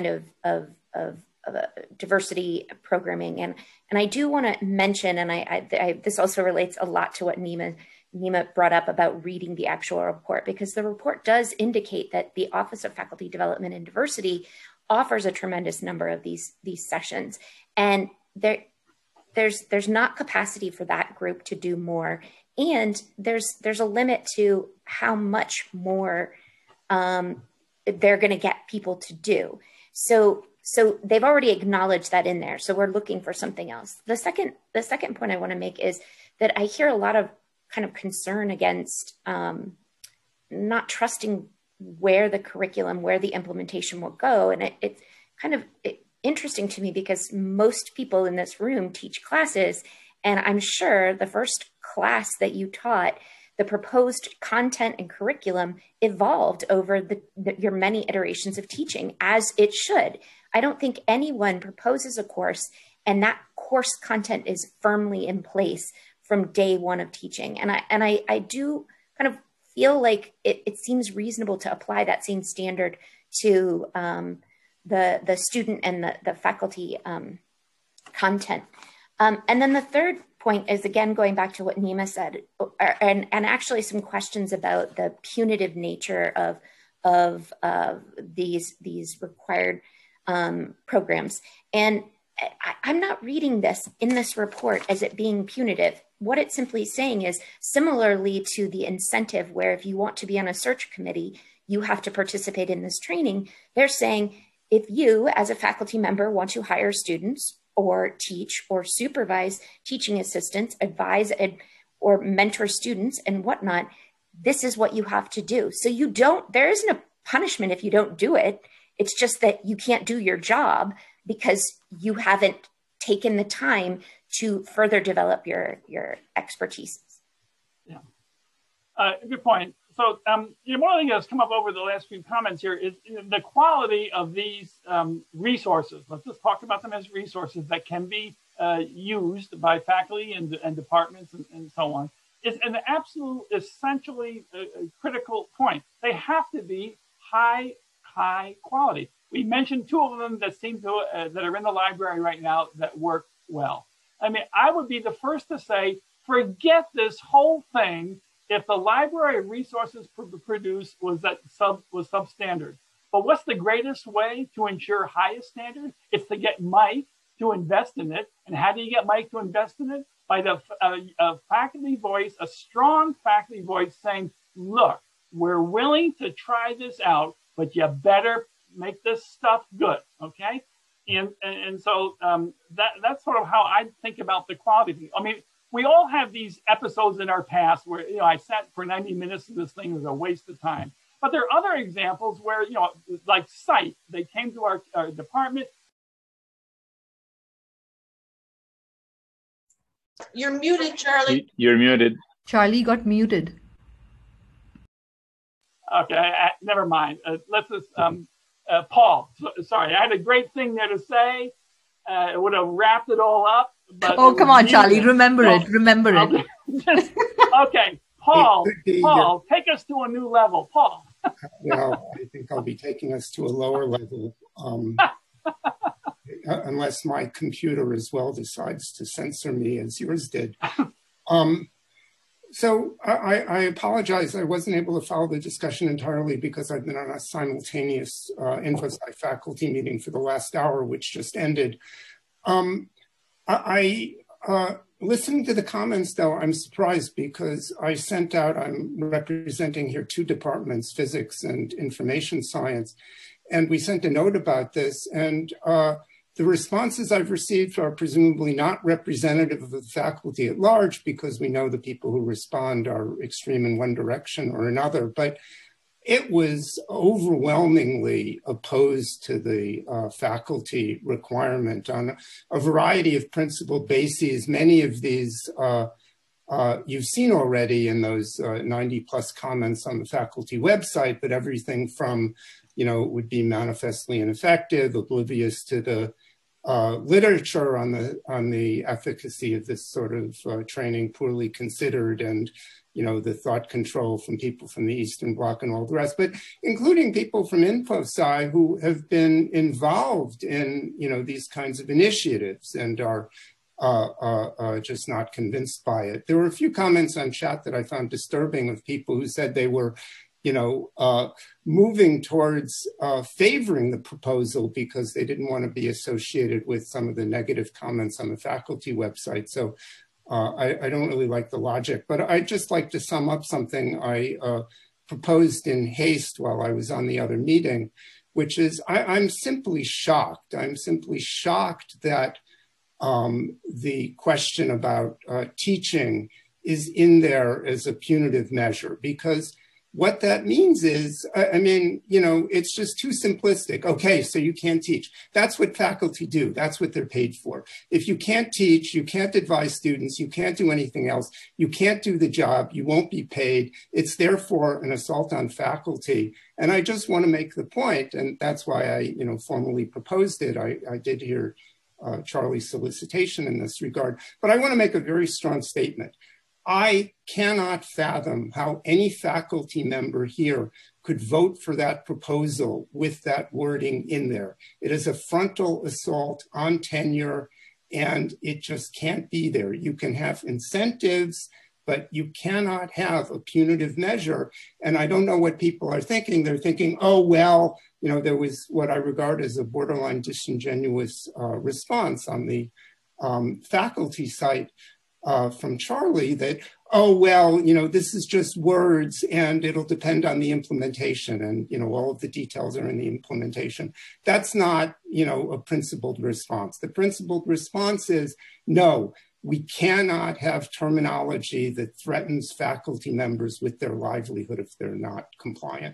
Speaker 17: diversity programming. And I do want to mention, and this also relates a lot to what Nima brought up about reading the actual report, because the report does indicate that the Office of Faculty Development and Diversity offers a tremendous number of these sessions. And there's not capacity for that group to do more. And there's a limit to how much more they're going to get people to do. So So they've already acknowledged that in there. So we're looking for something else. The second point I want to make is that I hear a lot of kind of concern against not trusting where the curriculum, where the implementation will go. And it's kind of interesting to me because most people in this room teach classes. And I'm sure the first class that you taught, the proposed content and curriculum evolved over your many iterations of teaching, as it should. I don't think anyone proposes a course and that course content is firmly in place from day one of teaching. And I do kind of feel like it seems reasonable to apply that same standard to the student and the faculty content. And then the third point is, again, going back to what Nima said, and actually some questions about the punitive nature of these required programs. And I'm not reading this in this report as it being punitive. What it's simply saying is, similarly to the incentive where if you want to be on a search committee, you have to participate in this training, they're saying if you as a faculty member want to hire students or teach or supervise teaching assistants, advise or mentor students and whatnot, this is what you have to do. So there isn't a punishment if you don't do it. It's just that you can't do your job because you haven't taken the time to further develop your expertise.
Speaker 1: Yeah, good point. So one of the things that's come up over the last few comments here is the quality of these resources. Let's just talk about them as resources that can be used by faculty and departments and so on. Is an absolute, essentially critical point. They have to be high quality. We mentioned two of them that seem to that are in the library right now that work well. I mean, I would be the first to say, forget this whole thing if the library resources produced was substandard. But what's the greatest way to ensure highest standard? It's to get Mike to invest in it. And how do you get Mike to invest in it? By the faculty voice, a strong faculty voice saying, look, we're willing to try this out, but you better make this stuff good, okay? And so that's sort of how I think about the quality. I mean, we all have these episodes in our past where, I sat for 90 minutes and this thing was a waste of time. But there are other examples where, like CITE, they came to our department.
Speaker 18: You're muted, Charlie.
Speaker 19: You're muted.
Speaker 2: Charlie got muted.
Speaker 1: Okay, never mind. Let's just, Paul, sorry, I had a great thing there to say. It would have wrapped it all up. But
Speaker 2: come on, Charlie, remember it.
Speaker 1: Okay, Paul, take us to a new level. Paul.
Speaker 20: Well, I think I'll be taking us to a lower level, unless my computer as well decides to censor me as yours did. So I apologize. I wasn't able to follow the discussion entirely because I've been on a simultaneous InfoSci faculty meeting for the last hour, which just ended. Listening to the comments, though, I'm surprised because I sent out, I'm representing here two departments, physics and information science, and we sent a note about this. And the responses I've received are presumably not representative of the faculty at large because we know the people who respond are extreme in one direction or another. But it was overwhelmingly opposed to the faculty requirement on a variety of principal bases. Many of these you've seen already in those 90 plus comments on the faculty website, but everything from, would be manifestly ineffective, oblivious to the literature on the efficacy of this sort of training, poorly considered, and the thought control from people from the Eastern Bloc and all the rest, but including people from InfoSci who have been involved in, these kinds of initiatives and are just not convinced by it. There were a few comments on chat that I found disturbing of people who said they were, moving towards favoring the proposal because they didn't want to be associated with some of the negative comments on the faculty website. So I don't really like the logic, but I'd just like to sum up something I proposed in haste while I was on the other meeting, which is I'm simply shocked. I'm simply shocked that the question about teaching is in there as a punitive measure, because what that means is, I mean, you know, it's just too simplistic. Okay, so you can't teach. That's what faculty do. That's what they're paid for. If you can't teach, you can't advise students, you can't do anything else, you can't do the job, you won't be paid. It's therefore an assault on faculty. And I just want to make the point, and that's why I, you know, formally proposed it. I did hear Charlie's solicitation in this regard, but I want to make a very strong statement. I cannot fathom how any faculty member here could vote for that proposal with that wording in there. It is a frontal assault on tenure, and it just can't be there. You can have incentives, but you cannot have a punitive measure. And I don't know what people are thinking. They're thinking, oh, well, you know, there was what I regard as a borderline disingenuous response on the faculty site from Charlie that, oh, well, you know, this is just words and it'll depend on the implementation, and, you know, all of the details are in the implementation. That's not, you know, a principled response. The principled response is, no, we cannot have terminology that threatens faculty members with their livelihood if they're not compliant.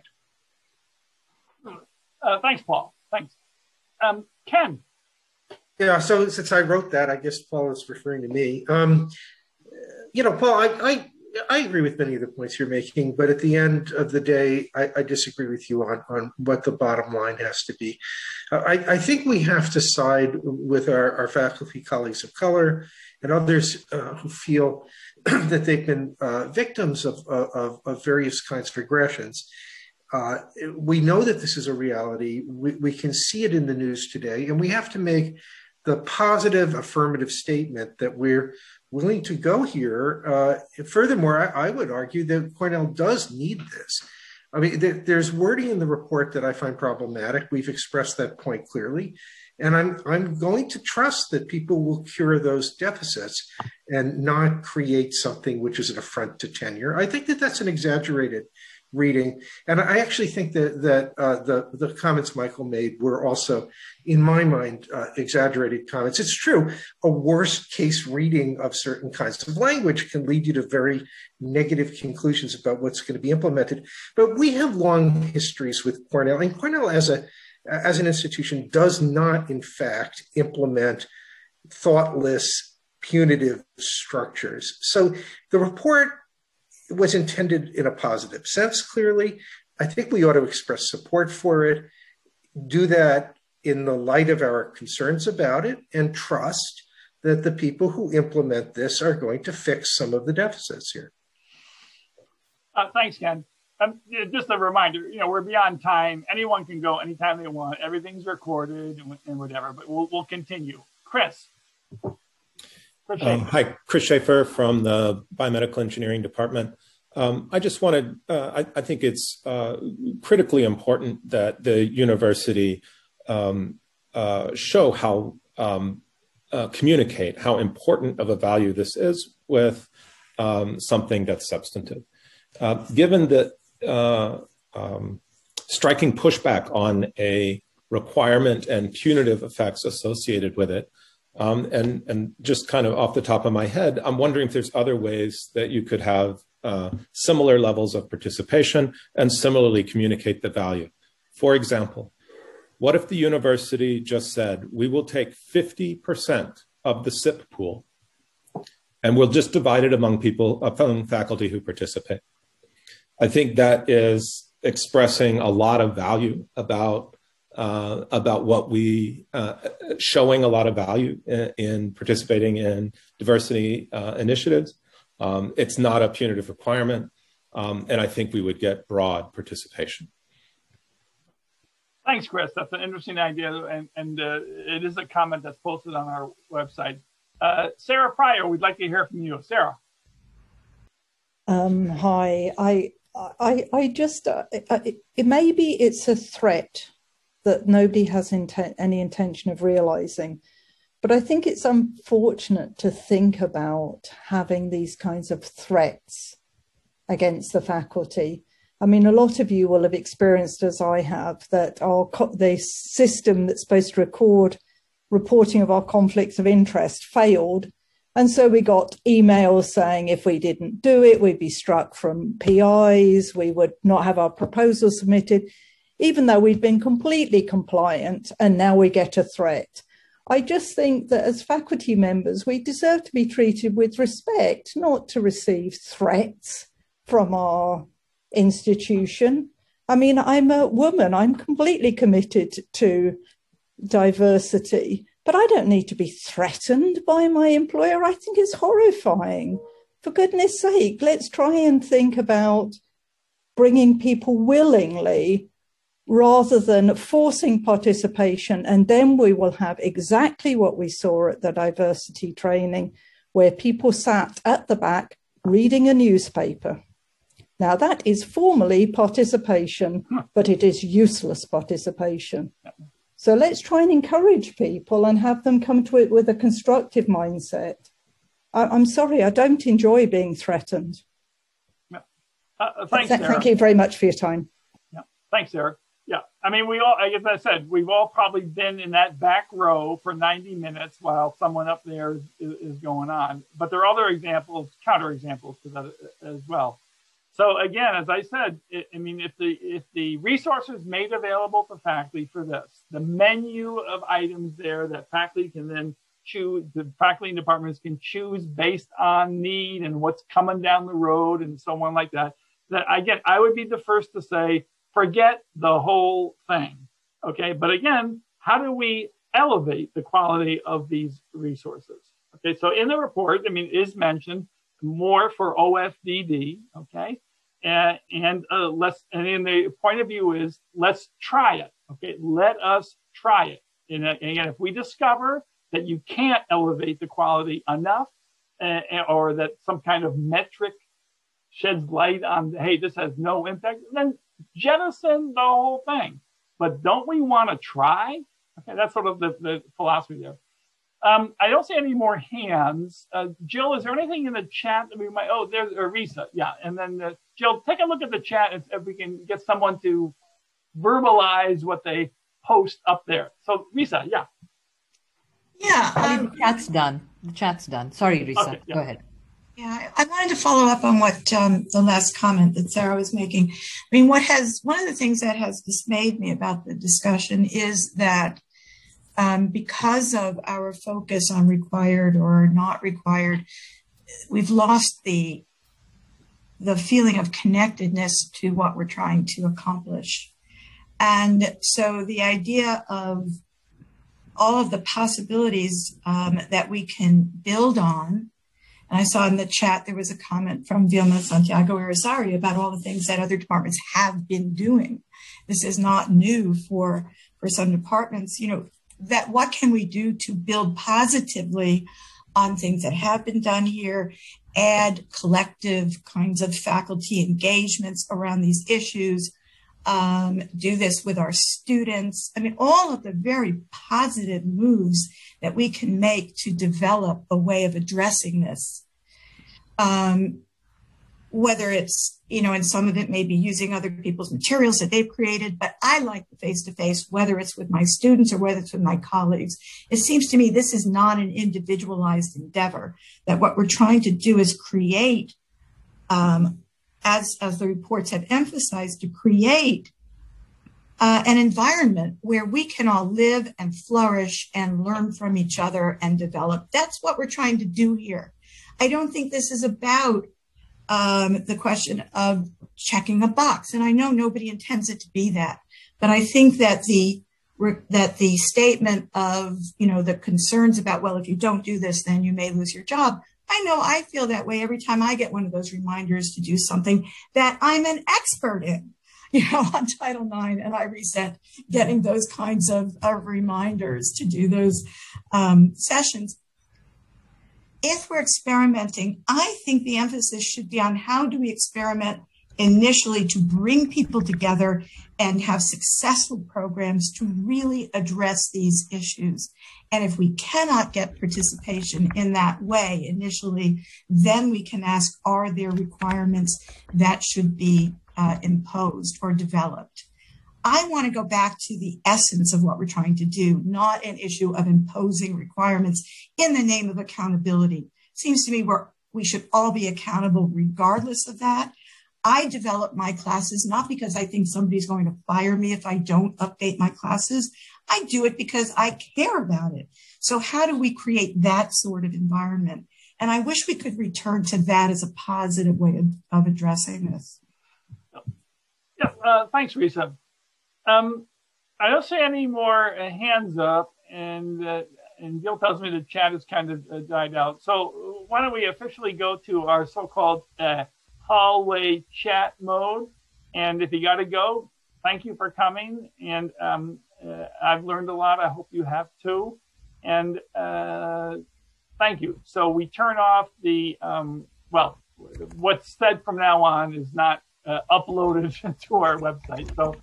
Speaker 1: Thanks, Paul. Thanks. Ken.
Speaker 19: Yeah, so since I wrote that, I guess Paul is referring to me. You know, Paul, I agree with many of the points you're making, but at the end of the day, I disagree with you on what the bottom line has to be. I think we have to side with our faculty colleagues of color and others who feel that they've been victims of various kinds of aggressions. We know that this is a reality. We can see it in the news today, and we have to make the positive affirmative statement that we're willing to go here. Furthermore, I would argue that Cornell does need this. I mean, there's wording in the report that I find problematic. We've expressed that point clearly. And I'm going to trust that people will cure those deficits and not create something which is an affront to tenure. I think that that's an exaggerated reading. And I actually think that the comments Michael made were also, in my mind, exaggerated comments. It's true, a worst case reading of certain kinds of language can lead you to very negative conclusions about what's going to be implemented. But we have long histories with Cornell, and Cornell as an institution does not, in fact, implement thoughtless, punitive structures. So the report was intended in a positive sense, clearly. I think we ought to express support for it, do that in the light of our concerns about it, and trust that the people who implement this are going to fix some of the deficits here.
Speaker 1: Thanks, Ken. Just a reminder, you know, we're beyond time. Anyone can go anytime they want. Everything's recorded and whatever, but we'll continue. Chris.
Speaker 21: Hi, Chris Schaefer from the Biomedical Engineering Department. I just wanted, I think it's critically important that the university show how, communicate how important of a value this is with something that's substantive. Given that striking pushback on a requirement and punitive effects associated with it, and just kind of off the top of my head, I'm wondering if there's other ways that you could have similar levels of participation and similarly communicate the value. For example, what if the university just said, we will take 50% of the SIP pool and we'll just divide it among faculty who participate? I think that is expressing a lot of value about what we, showing a lot of value in participating in diversity initiatives. It's not a punitive requirement, and I think we would get broad participation.
Speaker 1: Thanks, Chris. That's an interesting idea, and it is a comment that's posted on our website. Sarah Pryor, we'd like to hear from you. Sarah.
Speaker 22: Hi. I just, maybe it's a threat that nobody has any intention of realizing. But I think it's unfortunate to think about having these kinds of threats against the faculty. I mean, a lot of you will have experienced, as I have, that the system that's supposed to record reporting of our conflicts of interest failed. And so we got emails saying if we didn't do it, we'd be struck from PIs, we would not have our proposal submitted, even though we'd been completely compliant, and now we get a threat. I just think that as faculty members, we deserve to be treated with respect, not to receive threats from our institution. I mean, I'm a woman, I'm completely committed to diversity, but I don't need to be threatened by my employer. I think it's horrifying. For goodness sake, let's try and think about bringing people willingly rather than forcing participation. And then we will have exactly what we saw at the diversity training, where people sat at the back reading a newspaper. Now, that is formally participation, but it is useless participation. So let's try and encourage people and have them come to it with a constructive mindset. I'm sorry, I don't enjoy being threatened.
Speaker 1: Thanks, Sarah.
Speaker 22: Thank you very much for your time.
Speaker 1: Yeah. Thanks, Sarah. Yeah, I mean, we all, as I said, we've all probably been in that back row for 90 minutes while someone up there is going on. But there are other examples, counterexamples to that as well. So again, as I said, I mean, if the resources made available to faculty for this, the menu of items there that faculty can then choose, the faculty and departments can choose based on need and what's coming down the road and so on like that, that again, I would be the first to say, forget the whole thing, okay? But again, how do we elevate the quality of these resources? Okay, so in the report, I mean, is mentioned more for OFDD, okay? And in the point of view is, let's try it, okay? Let us try it. And again, if we discover that you can't elevate the quality enough, or that some kind of metric sheds light on, hey, this has no impact, then jettison the whole thing. But don't we want to try? Okay, that's sort of the philosophy there. I don't see any more hands. Jill, is there anything in the chat that we might, oh, there's Risa, yeah. And then Jill, take a look at the chat if we can get someone to verbalize what they post up there. So Risa, yeah.
Speaker 2: Yeah. The chat's done. The chat's done. Sorry, Risa, okay, yeah. Go ahead.
Speaker 13: Yeah, I wanted to follow up on what the last comment that Sarah was making. I mean, one of the things that has dismayed me about the discussion is that because of our focus on required or not required, we've lost the feeling of connectedness to what we're trying to accomplish. And so the idea of all of the possibilities that we can build on. And I saw in the chat, there was a comment from Vilma Santiago Irizarry about all the things that other departments have been doing. This is not new for some departments, you know, that what can we do to build positively on things that have been done here, add collective kinds of faculty engagements around these issues, do this with our students. I mean, all of the very positive moves that we can make to develop a way of addressing this. Whether it's, you know, and some of it may be using other people's materials that they've created, but I like the face-to-face, whether it's with my students or whether it's with my colleagues. It seems to me this is not an individualized endeavor, that what we're trying to do is create, as the reports have emphasized, to create an environment where we can all live and flourish and learn from each other and develop. That's what we're trying to do here. I don't think this is about the question of checking a box. And I know nobody intends it to be that, but I think that the statement of, you know, the concerns about, well, if you don't do this, then you may lose your job. I know I feel that way every time I get one of those reminders to do something that I'm an expert in, you know, on Title IX, and I resent getting those kinds of reminders to do those sessions. If we're experimenting, I think the emphasis should be on how do we experiment initially to bring people together and have successful programs to really address these issues. And if we cannot get participation in that way initially, then we can ask, are there requirements that should be imposed or developed. I want to go back to the essence of what we're trying to do, not an issue of imposing requirements in the name of accountability. Seems to me we should all be accountable regardless of that. I develop my classes not because I think somebody's going to fire me if I don't update my classes. I do it because I care about it. So how do we create that sort of environment? And I wish we could return to that as a positive way of addressing this.
Speaker 1: Yeah, thanks, Risa. I don't see any more hands up, and Gil tells me the chat has kind of died out. So why don't we officially go to our so-called hallway chat mode? And if you got to go, thank you for coming. And I've learned a lot. I hope you have too. And thank you. So we turn off the, well, what's said from now on is not uploaded to our website. So